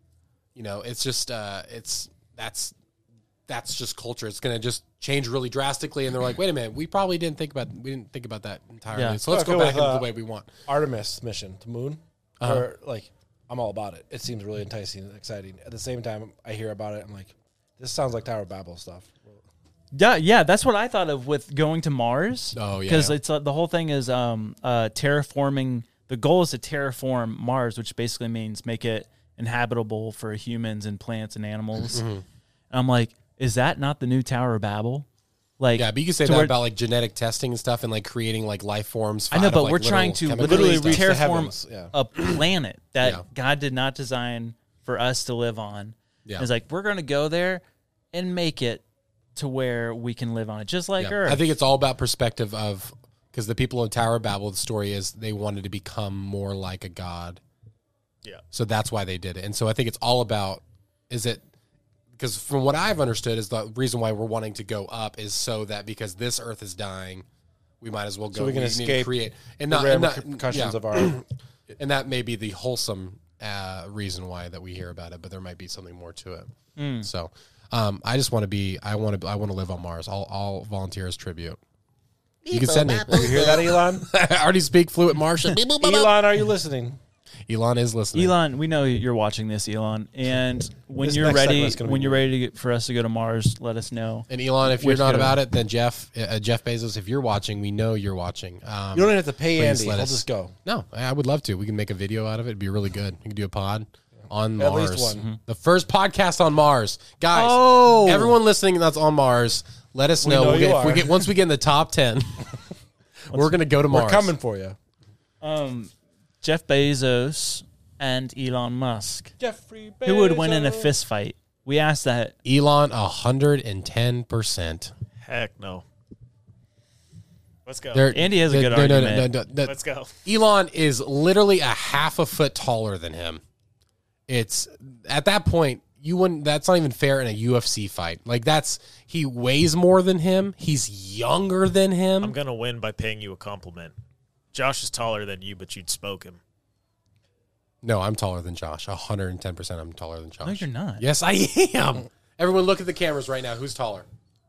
You know, it's just uh, it's that's that's just culture. It's going to just change really drastically, and they're like, wait a minute, we probably didn't think about we didn't think about that entirely. Yeah. So let's I go feel back with, into uh, the way we want. Artemis mission to moon. Uh-huh. Or like, I'm all about it. It seems really enticing and exciting. At the same time, I hear about it. I'm like, this sounds like Tower of Babel stuff. yeah, yeah, that's what I thought of with going to Mars. Oh, yeah. Because it's uh, the whole thing is um, uh, terraforming. The goal is to terraform Mars, which basically means make it inhabitable for humans and plants and animals. Mm-hmm. And I'm like, is that not the new Tower of Babel? Like, Yeah, but you can say to that where- about like genetic testing and stuff, and like creating like life forms. I know, out of, but like, we're little trying to chemicals literally and stuff. Reach the terraform heavens, yeah. a planet that Yeah. God did not design for us to live on. Yeah. It's like, we're going to go there and make it to where we can live on it, just like Yeah. Earth. I think it's all about perspective of because the people in Tower of Babel, the story is they wanted to become more like a god. Yeah. So that's why they did it. And so I think it's all about is it because from what I've understood is the reason why we're wanting to go up is so that because this earth is dying, we might as well go. So we can need to escape create and The not, and not repercussions yeah. of our. and that may be the wholesome uh, reason why that we hear about it, but there might be something more to it. Mm. So um, I just want to be. I want to. I want to live on Mars. I'll, I'll volunteer as tribute. You can send me. You hear that, Elon? I already speak fluent Martian. Elon, are you listening? Elon is listening. Elon, we know you're watching this, Elon. And when This you're next ready, segment's gonna be when you're weird. ready to get, for us to go to Mars, let us know. And Elon, if you're Which not go? about it, then Jeff, uh, Jeff Bezos, if you're watching, we know you're watching. Um, You don't even have to pay please Andy. let He'll us- just go. No, I would love to. We can make a video out of it. It'd be really good. We can do a pod on At Mars. least one. Mhm. The first podcast on Mars, guys. Oh. everyone listening that's on Mars, let us know. know We'll you get, if we are. get once we get in the top ten, we're gonna go to Mars. We're coming for you. Um, Jeff Bezos and Elon Musk. Jeffrey Bezos. Who would win in a fist fight? We asked that. Elon, a hundred and ten percent. Heck no. Let's go. Andy has a good argument. Let's go. Elon is literally a half a foot taller than him. It's at that point you wouldn't. That's not even fair in a U F C fight. Like that's he weighs more than him. He's younger than him. I'm gonna win by paying you a compliment. Josh is taller than you, but you'd spoke him. no, I'm taller than Josh. A hundred and ten percent. I'm taller than Josh. No, you're not. Yes, I am. Everyone, look at the cameras right now. Who's taller?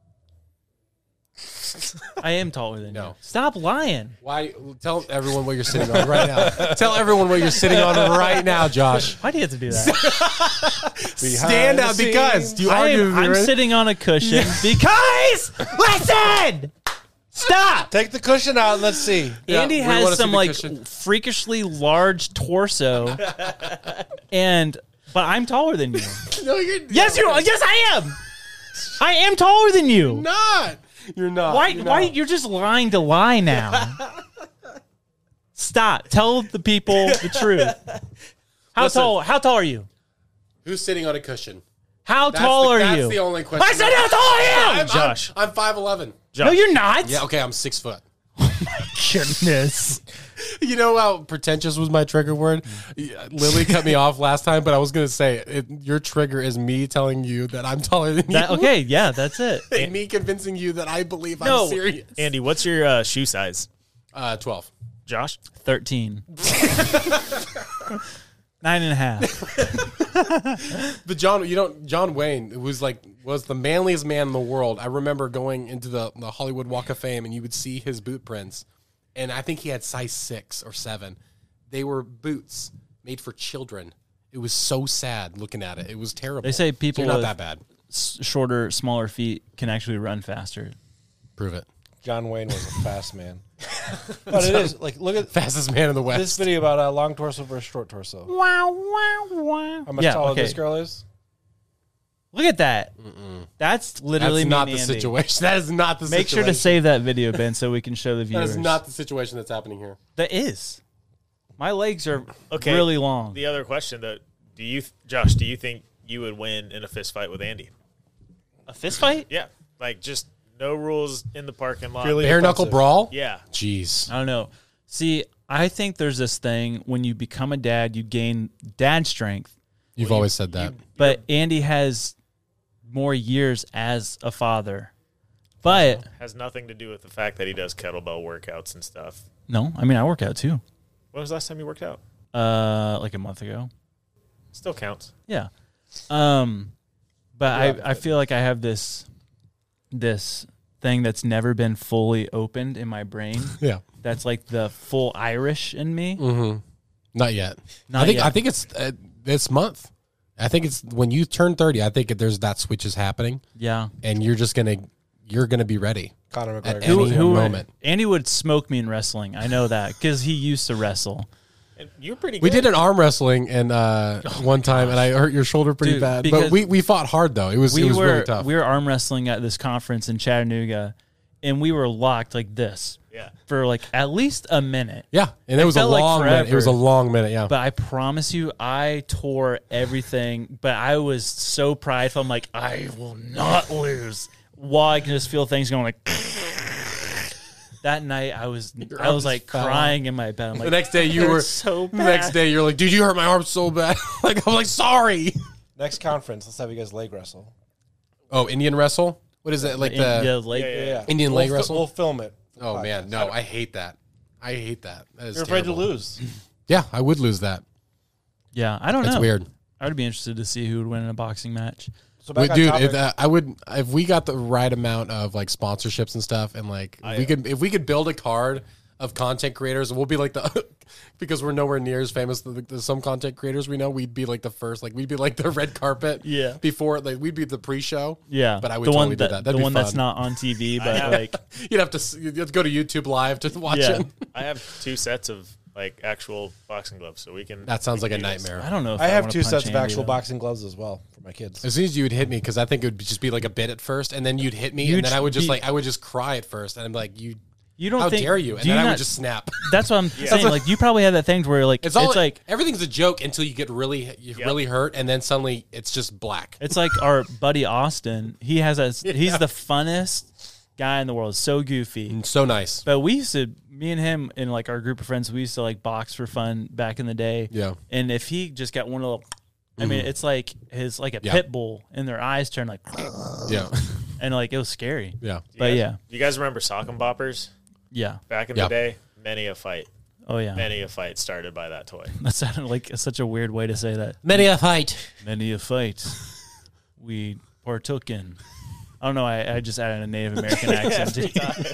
I am taller than No. you. Stop lying. Why? Tell everyone what you're sitting on right now. Tell everyone what you're sitting on right now, Josh. Why do you have to do that? Stand the out because scenes. do you I argue? am, with me, I'm right? sitting on a cushion because listen. Stop. Take the cushion out and let's see. Yeah, Andy we wanna has see some the like cushion. freakishly large torso, and but I'm taller than you. No, you're Yes, you. Yes, I am. I am taller than you. not. You're not. Why? You're Why? not. You're just lying to lie now. Stop. Tell the people the truth. How Listen. tall? How tall are you? Who's sitting on a cushion? How That's tall the, are that's you? the only question. I said how tall are you? I'm, Josh. I'm, I'm five eleven. Josh. No, you're not. Yeah, okay, I'm six foot. Goodness. You know how pretentious was my trigger word? Yeah, Lily cut me off last time, but I was going to say it, your trigger is me telling you that I'm taller than That, you. okay. Yeah, that's it. And me convincing you that I believe No. I'm serious. Andy, what's your uh, shoe size? Uh, twelve. Josh? Thirteen. Nine and a half. But John, you don't. John Wayne who was like was the manliest man in the world. I remember going into the, the Hollywood Walk of Fame, and you would see his boot prints, and I think he had size six or seven. They were boots made for children, It was so sad looking at it. It was terrible. They say people They're not with that bad. s- shorter, smaller feet can actually run faster. Prove it. John Wayne was a fast man. But it is like look at Fastest man in the West. this video about uh, long torso versus short torso. Wow, wow, wow. How much Yeah, taller okay. this girl is? Look at that. That's literally That's not me the and Andy. situation. That is not the Make situation. sure to save that video, Ben, so we can show the That viewers. is not the situation that's happening here. That is. My legs are Okay. really long. The other question, though, do you, Josh? Do you think you would win in a fist fight with Andy? A fist fight? Yeah, like just no rules in the parking lot. Purely- Bare knuckle offensive. brawl? Yeah, Jeez. I don't know. See, I think there's this thing when you become a dad, you gain dad strength. You've always said that. But Andy has more years as a father. But has nothing to do with the fact that he does kettlebell workouts and stuff. no, I mean I work out too. When was the last time you worked out? Uh, like a month ago. Still counts. Yeah. Um, but I, I feel like I have this this thing that's never been fully opened in my brain. Yeah. That's like the full Irish in me. Mm-hmm. Not yet. Not I think yet. I think it's uh, this month. I think it's when you turn thirty. I think there's that switch is happening, Yeah. and you're just gonna you're gonna be ready. Conor At McGregor. any Who, who moment. Andy would smoke me in wrestling. I know that because he used to wrestle. And you're pretty. Good. We did an arm wrestling and uh, one time, and I hurt your shoulder pretty Dude, bad. because But we, we fought hard though. It was We it was were really tough. we were arm wrestling at this conference in Chattanooga, and we were locked like this Yeah. for like at least a minute. yeah, and it, It was a felt like long minute. It was a forever. long minute. Yeah. But I promise you, I tore everything. But I was so prideful. I'm like, I will not lose. While I can just feel things going like. That night, I was I arm was like just fell crying in my bed. I'm the like, next day you "Hurts were so The next bad." day you're like, dude, you hurt my arm so bad. Like I'm like, sorry. Next conference, let's have you guys leg wrestle. Oh, Indian wrestle. What is that? Like In- the yeah, like, Yeah, yeah. Indian we'll leg fi- wrestle? We'll film it. for the Oh podcast. man, no, I hate that. I hate that. That is You're afraid to terrible. lose. Yeah, I would lose that. yeah, I don't That's know. weird. I would be interested to see who would win in a boxing match. So Wait, back on dude, topic, if, uh, I would if we got the right amount of like sponsorships and stuff, and like we could if we could build a card of content creators, we'll be like the because we're nowhere near as famous as the, the, some content creators we know. We'd be like the first, like we'd be like the red carpet, Yeah. Before like we'd be the pre-show, Yeah, But I would the totally one do that, that. That'd the be one that's fun. not on T V, but like You'd have to s- you'd have to go to YouTube Live to watch Yeah. it. I have two sets of like actual boxing gloves, so we can. That sounds we like a can do this. nightmare. I don't know. if I have wanna two punch sets of Andy, actual though. boxing gloves as well for my kids. As soon as you would hit me, because I think it would just be like a bit at first, and then you'd hit me, You'd and then I would just be- like I would just cry at first, and I'm like, you, You don't how think? dare you? And do then I not- would just snap. That's what I'm saying. Like you probably have that thing where like It's it's, all like everything's a joke until you get really you really hurt, and then suddenly it's just black. it's like our buddy Austin. He has a he's the funnest guy in the world. So goofy. And so nice. But we used to, me and him and like our group of friends, we used to like box for fun back in the day. Yeah. And if he just got one little, I mean, it's like his like a Yeah. pit bull, and their eyes turn like, Yeah, and like it was scary. yeah. You But guys- yeah, You guys remember sock and boppers? yeah. Back in Yeah. the day, many a fight, Oh yeah. many a fight started by that toy. That sounded like such a weird way to say that. Many a fight. Many a fight we partook in. I don't know. I, I just added a Native American accent to you.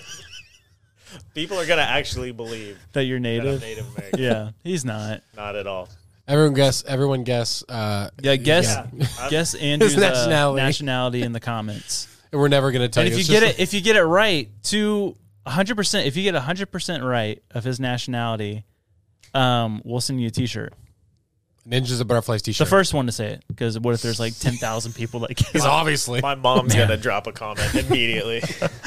People are gonna actually believe that you're that I'm native. Native American. Yeah, he's not. Not at all. Everyone guess. Everyone guess. Uh, Yeah, guess Yeah. guess Andrew's nationality. nationality. nationality in the comments. we're never gonna tell And if you. you It's get just it, if you get it right to one hundred percent, if you get one hundred percent right of his nationality, um, we'll send you a T-shirt. like Ninjas and Butterflies The T-shirt. first one to say it, because what if there's like ten thousand people that guess? He's obviously. My mom's gonna drop a comment immediately.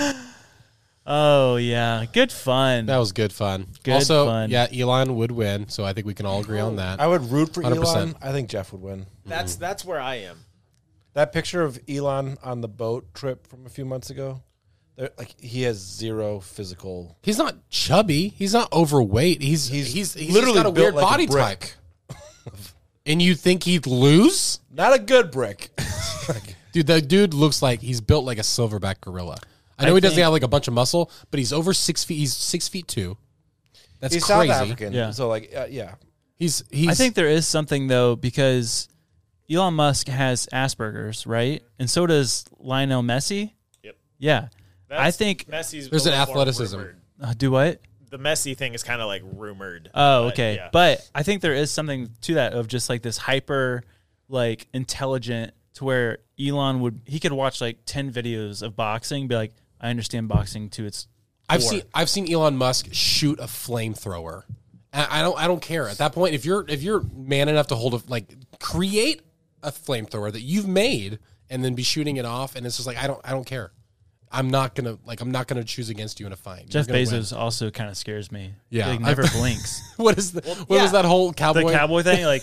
Oh yeah, good fun. That was good fun. Good also, fun. yeah, Elon would win, so I think we can all agree on that. I would root for one hundred percent. Elon. I think Jeff would win. That's that's where I am. That picture of Elon on the boat trip from a few months ago, there- like he has zero physical. He's not chubby. He's not overweight. He's he's he's, he's literally just got a built weird like a body type. brick. And you think he'd lose? Not a good brick. Dude, the dude looks like he's built like a silverback gorilla. I know I he doesn't think- have like a bunch of muscle, but he's over six feet. He's six feet two. That's He's crazy. South African, Yeah. so like uh, yeah. He's he's. I think there is something though, because Elon Musk has Asperger's, right? And so does Lionel Messi. Yep. Yeah, That's, I think. Messi's. There's a an little more athleticism. rumored. Uh, do what? the messy thing is kind of like rumored. Oh, but, okay. yeah. But I think there is something to that of just like this hyper, like intelligent to where Elon would, he could watch like ten videos of boxing, be like, I understand boxing to its I've core. seen I've seen Elon Musk shoot a flamethrower. I I don't I don't care at that point. If you're if you're man enough to hold a like create a flamethrower that you've made and then be shooting it off, and it's just like I don't I don't care. I'm not gonna like I'm not gonna choose against you in a fight. Jeff You're gonna Bezos also kind of scares me. Yeah. He like, never blinks. win. What is the what yeah. was that whole The cowboy? cowboy thing, like,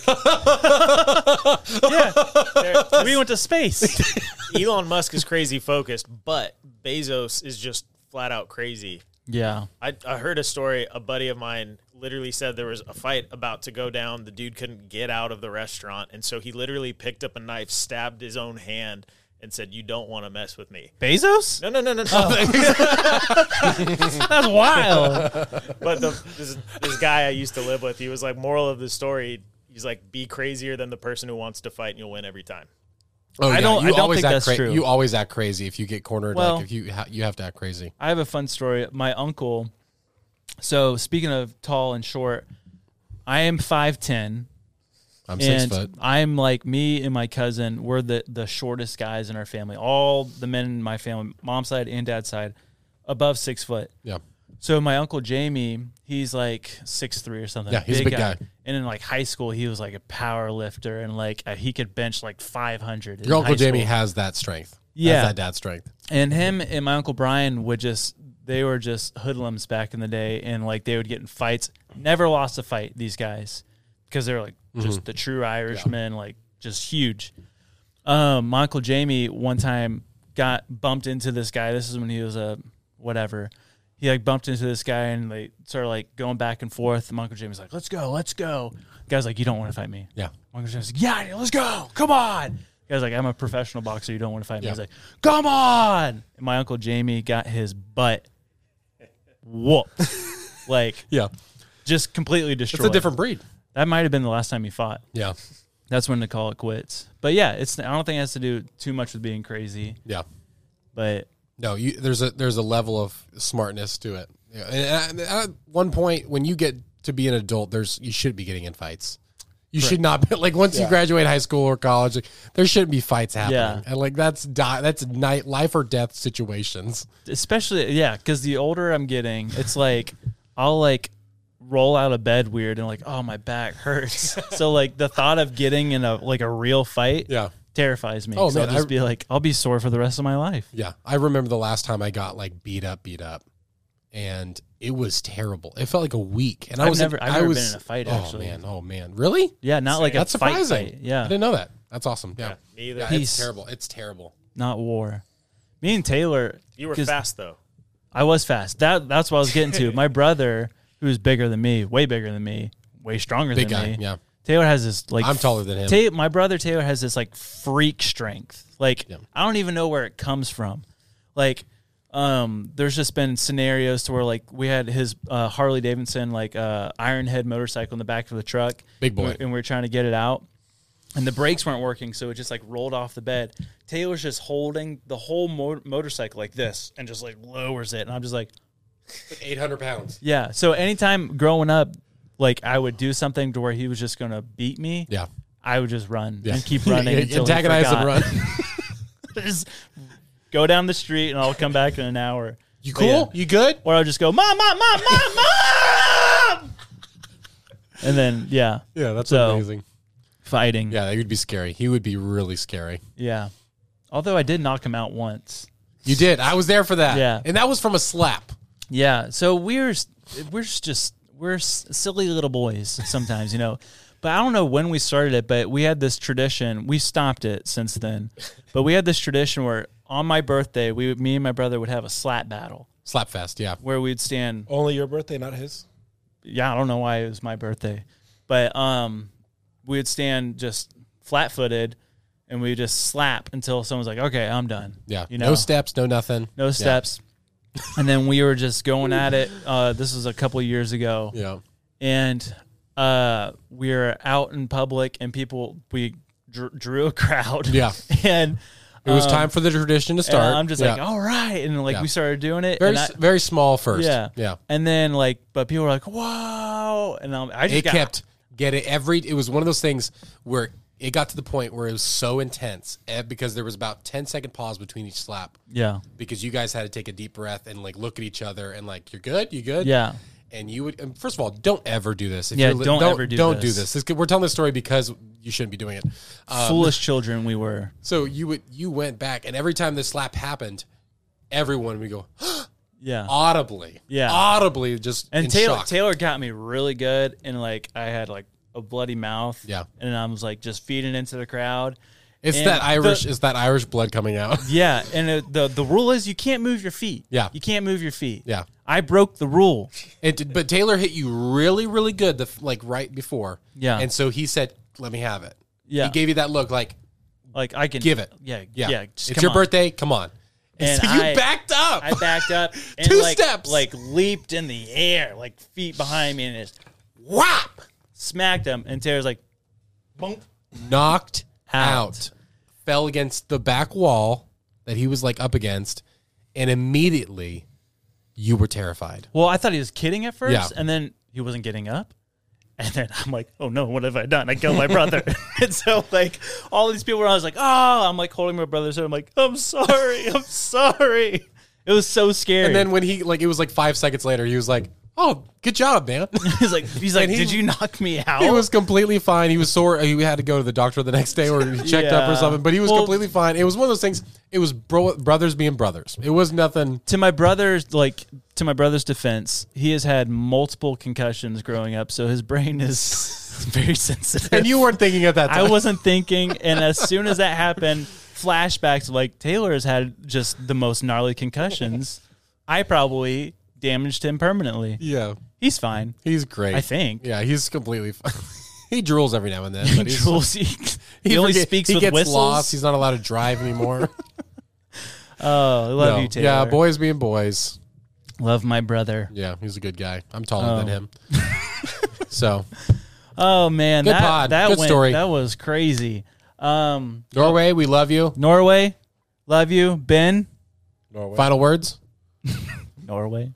yeah, we went to space. Elon Musk is crazy focused, but Bezos is just flat out crazy. Yeah, I, I heard a story. A buddy of mine literally said there was a fight about to go down. The dude couldn't get out of the restaurant, and so he literally picked up a knife, stabbed his own hand, and said, "You don't want to mess with me." Bezos. No, no, no, no, no. That's wild. But the, this, this guy I used to live with, he was like, moral of the story, he's like, be crazier than the person who wants to fight, and you'll win every time. Oh, I yeah. don't- You I don't always think act that's cra- true. You always act crazy if you get cornered. Well- like if you ha- you have to act crazy. I have a fun story. My uncle. So speaking of tall and short, I am five ten. I'm six And foot. I'm like me and my cousin. We're the the shortest guys in our family. All the men in my family, mom's side and dad's side, above six foot. Yeah. So my uncle Jamie, he's like six three or something. Yeah, he's a big guy. And in like high school, he was like a power lifter, and like uh, he could bench like five hundred. Your Uncle Jamie has that strength. Yeah. Has that dad strength. And him and my Uncle Brian would just, they were just hoodlums back in the day. And like they would get in fights. Never lost a fight, these guys. Because they're like just the true Irishmen, like just huge. Um, my Uncle Jamie one time got bumped into this guy. This is when he was a whatever. He like bumped into this guy and they started like going back and forth. And my Uncle Jamie's like, let's go, let's go. The guy's like, you don't want to fight me. Yeah. My Uncle Jamie's like, yeah, let's go. Come on. The guy's like, I'm a professional boxer. You don't want to fight me. Yeah. He's like, come on. And my Uncle Jamie got his butt whooped. like, Yeah. just completely It's destroyed. a different breed. That might have been the last time he fought. Yeah. That's when to call it quits. But yeah, it's. I don't think it has to do too much with being crazy. Yeah. But No, you, there's a there's a level of smartness to it. Yeah. And at, at one point, when you get to be an adult, there's you should be getting in fights. You should not be like once you Yeah. graduate high school or college, like, there shouldn't be fights happening. Yeah. And like that's di- that's night life or death situations. especially yeah, because the older I'm getting, it's like I'll like roll out of bed weird and like, oh, my back hurts. So like the thought of getting in a like a real fight Yeah. terrifies me. Oh, 'Cause I'll man, just I- be like, I'll be sore for the rest of my life. Yeah. I remember the last time I got like beat up, beat up. And it was terrible. It felt like a week. And I I've was never- I've I never was, been in a fight, oh, actually. man. Oh man. Really? Yeah, not like That's a fight surprising. fight. I Yeah, didn't know that. That's awesome. Yeah. Yeah, me either. Yeah, Peace. it's terrible. It's terrible. not war. Me and Taylor, You were 'cause fast though. I was fast. That that's what I was getting to. My brother, who's bigger than me, way bigger than me, way stronger Big than guy. me. Yeah. Taylor has this like I'm taller than him. Ta- my brother Taylor has this like freak strength. Like Yeah. I don't even know where it comes from. Like um there's just been scenarios to where like we had his uh, Harley Davidson like uh Iron Head motorcycle in the back of the truck. Big boy. And we- and we were trying to get it out. And the brakes weren't working, so it just like rolled off the bed. Taylor's just holding the whole mo- motorcycle like this and just like lowers it. And I'm just like, eight hundred pounds. yeah. So anytime growing up, like I would do something to where he was just gonna beat me. Yeah. I would just run Yeah. and keep running until Antagonize he and forgot. run. Just go down the street and I'll come back in an hour. You But cool? yeah. You good? Or I'll just go, mom, mom, mom, mom, mom. And then yeah, Yeah, that's So- amazing. fighting. Yeah, that would be scary. He would be really scary. Yeah. Although I did knock him out once. You did. I was there for that. Yeah. And that was from a slap. Yeah, so we're we're just we're s- silly little boys sometimes, you know. But I don't know when we started it, but we had this tradition. We stopped it since then, but we had this tradition where on my birthday, we would, me and my brother would have a slap battle Slap fest, yeah. where we'd stand. Only your birthday, not his. Yeah, I don't know why it was my birthday, but um, we would stand just flat footed, and we would just slap until someone's like, "Okay, I'm done." Yeah. you know, No steps, no nothing. no steps. And then we were just going at it. Uh, this was a couple of years ago. Yeah. And uh, we were out in public, and people we dr- drew a crowd. Yeah. and It was Um, time for the tradition to And start. I'm just Yeah. like, all right, and like Yeah. we started doing it. very and I- s- very small first. yeah, yeah. And then like, but people were like, wow, and um, I just It got, kept get it every. It was one of those things where it got to the point where it was so intense eh, because there was about ten second pause between each slap yeah, because you guys had to take a deep breath and like look at each other and like you're good, you good, yeah. And you would and first of all, don't ever do this. If Yeah, you're li- don't ever do don't this. do this. This- We're telling this story because you shouldn't be doing it. Um, Foolish children we were. So you would you went back and every time this slap happened, everyone would go Yeah. audibly, Yeah. audibly just And in Taylor shock. Taylor got me really good, and like I had like a bloody mouth. Yeah. and I was like just feeding into the crowd. It's and that Irish. the- it's that Irish blood coming out. Yeah, and it, the the rule is you can't move your feet. Yeah. you can't move your feet. Yeah. I broke the rule. It did, but Taylor hit you really, really good, the, f- like right before. Yeah. And so he said, "Let me have it." Yeah, He gave you that look, like, like I can "Give it." Yeah, Yeah. yeah. just it's come your on. birthday. Come on. And, And so you I- backed up. I backed up and Two like, steps. like leaped in the air, like feet behind me, and just Whap! smacked him. And Taylor's like, boom. Knocked Out. out. Fell against the back wall that he was like up against, and immediately you were terrified. Well, I thought he was kidding at first, Yeah. and then he wasn't getting up. And then I'm like, oh no, what have I done? I killed my brother. And so like all these people were, I was like, oh, I'm like holding my brother's head. I'm like, I'm sorry, I'm sorry. It was so scary. And then when he like, it was like five seconds later, he was like, "Oh, good job, man." he's like, he's like, And he- did you knock me out? He was completely fine. He was sore. He had to go to the doctor the next day or he checked up or Yeah. something, but he was Well- completely fine. It was one of those things. It was bro- brothers being brothers. It was nothing. to my brother's like to my brother's defense, he has had multiple concussions growing up, so his brain is very sensitive. And you weren't thinking at that I time. wasn't thinking, and as soon as that happened, flashbacks like Taylor has had just the most gnarly concussions. I probably damaged him permanently. Yeah. He's fine. He's great. I think. Yeah, he's completely fine. He drools every now and then. He, But he's, drools, he, he only forget- speaks he with gets whistles. lost. He's not allowed to drive anymore. Oh, I love No. you, Taylor. Yeah, boys being boys. Love my brother. Yeah, he's a good guy. I'm taller than Oh. him. So, Oh man, Good that pod. that Good went, story. That was crazy. Um, Norway, we love you. Norway, love you, Ben. Norway. Final words? Norway.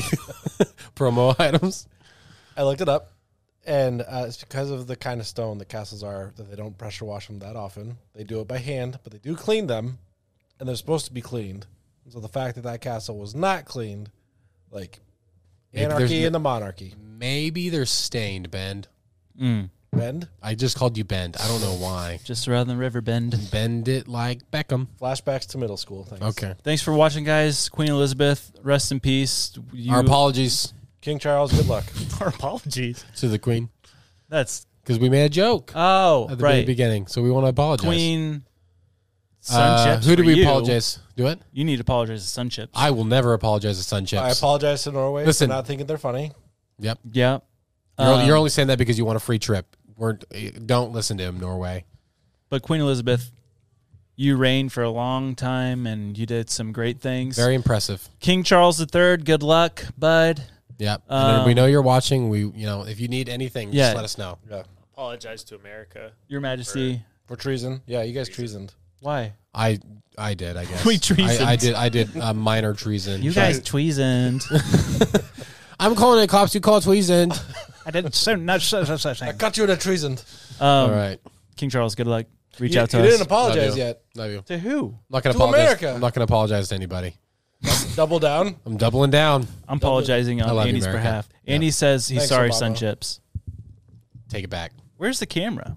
Promo items? I looked it up, and uh, it's because of the kind of stone that castles are that they don't pressure wash them that often. They do it by hand, but they do clean them, and they're supposed to be cleaned. So the fact that that castle was not cleaned, like Maybe anarchy there's- in the monarchy. Maybe they're stained, Bend. Mm, Bend I just called you Bend. I don't know why. just around the river bend. Bend it like Beckham. flashbacks to middle school. Thanks. Okay. Thanks for watching, guys. Queen Elizabeth, rest in peace. You, Our apologies King Charles, good luck. our apologies. to the Queen That's because we made a joke oh at the very right. beginning, so we want to apologize. Queen. Uh, Sun chips. who do for we you. apologize? Do it. You need to apologize to Sun Chips. I will never apologize to Sun Chips. I apologize to Norway Listen. for not thinking they're funny. Yep. yeah. You're, Um, you're only saying that because you want a free trip. We're, don't listen to him, Norway. But Queen Elizabeth, you reigned for a long time, and you did some great things. Very impressive. King Charles the Third, good luck, bud. Yep. and we Um, know you're watching. We, you know, if you need anything, Yeah. just let us know. Yeah, Apologize to America. Your Majesty. for treason. Yeah, you guys treasoned. Why? I, I did. I guess We treasoned. I, I did. I did uh, minor treason. You guys tweezened. I'm calling it cops. You call it treason. I didn't so not so so so. I got you in a treason. Um, All right. King Charles, good luck. Reach You, out to you us. didn't apologize Love you. yet. Love you. To who? I'm not going To to apologize. America. I'm not going to apologize to anybody. Double down. I'm doubling down. I'm apologizing I on love you, Andy's America. behalf. Yeah. Andy says he's Thanks, sorry, Obama. Sun Chips. Take it back. Where's the camera?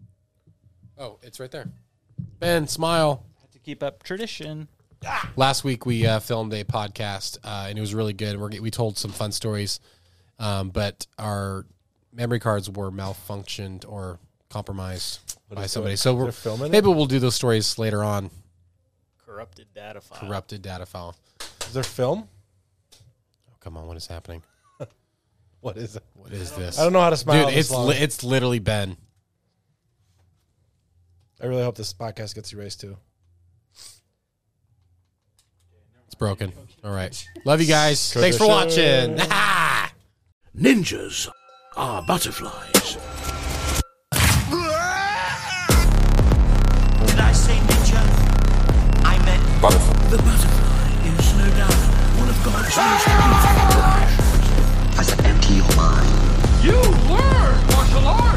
Oh, it's right there. Ben, smile. To keep up tradition. Last week we uh, filmed a podcast, uh, and it was really good. We're, we told some fun stories, um, but our memory cards were malfunctioned or compromised by is somebody. it? So we're They're filming it? maybe we'll do those stories later on. Corrupted data file. Corrupted data file. Is there film? Oh, come on, what is happening? What is it? What is this? I don't know how to smile. Dude, this it's long. li- it's literally Ben. I really hope this podcast gets erased too. It's broken. All right. Love you guys. Thanks for watching. Ninjas are butterflies. Did I say ninja? butterfly. The butterfly is no doubt one of God's most beautiful creatures. I said empty your mind. You learn martial arts!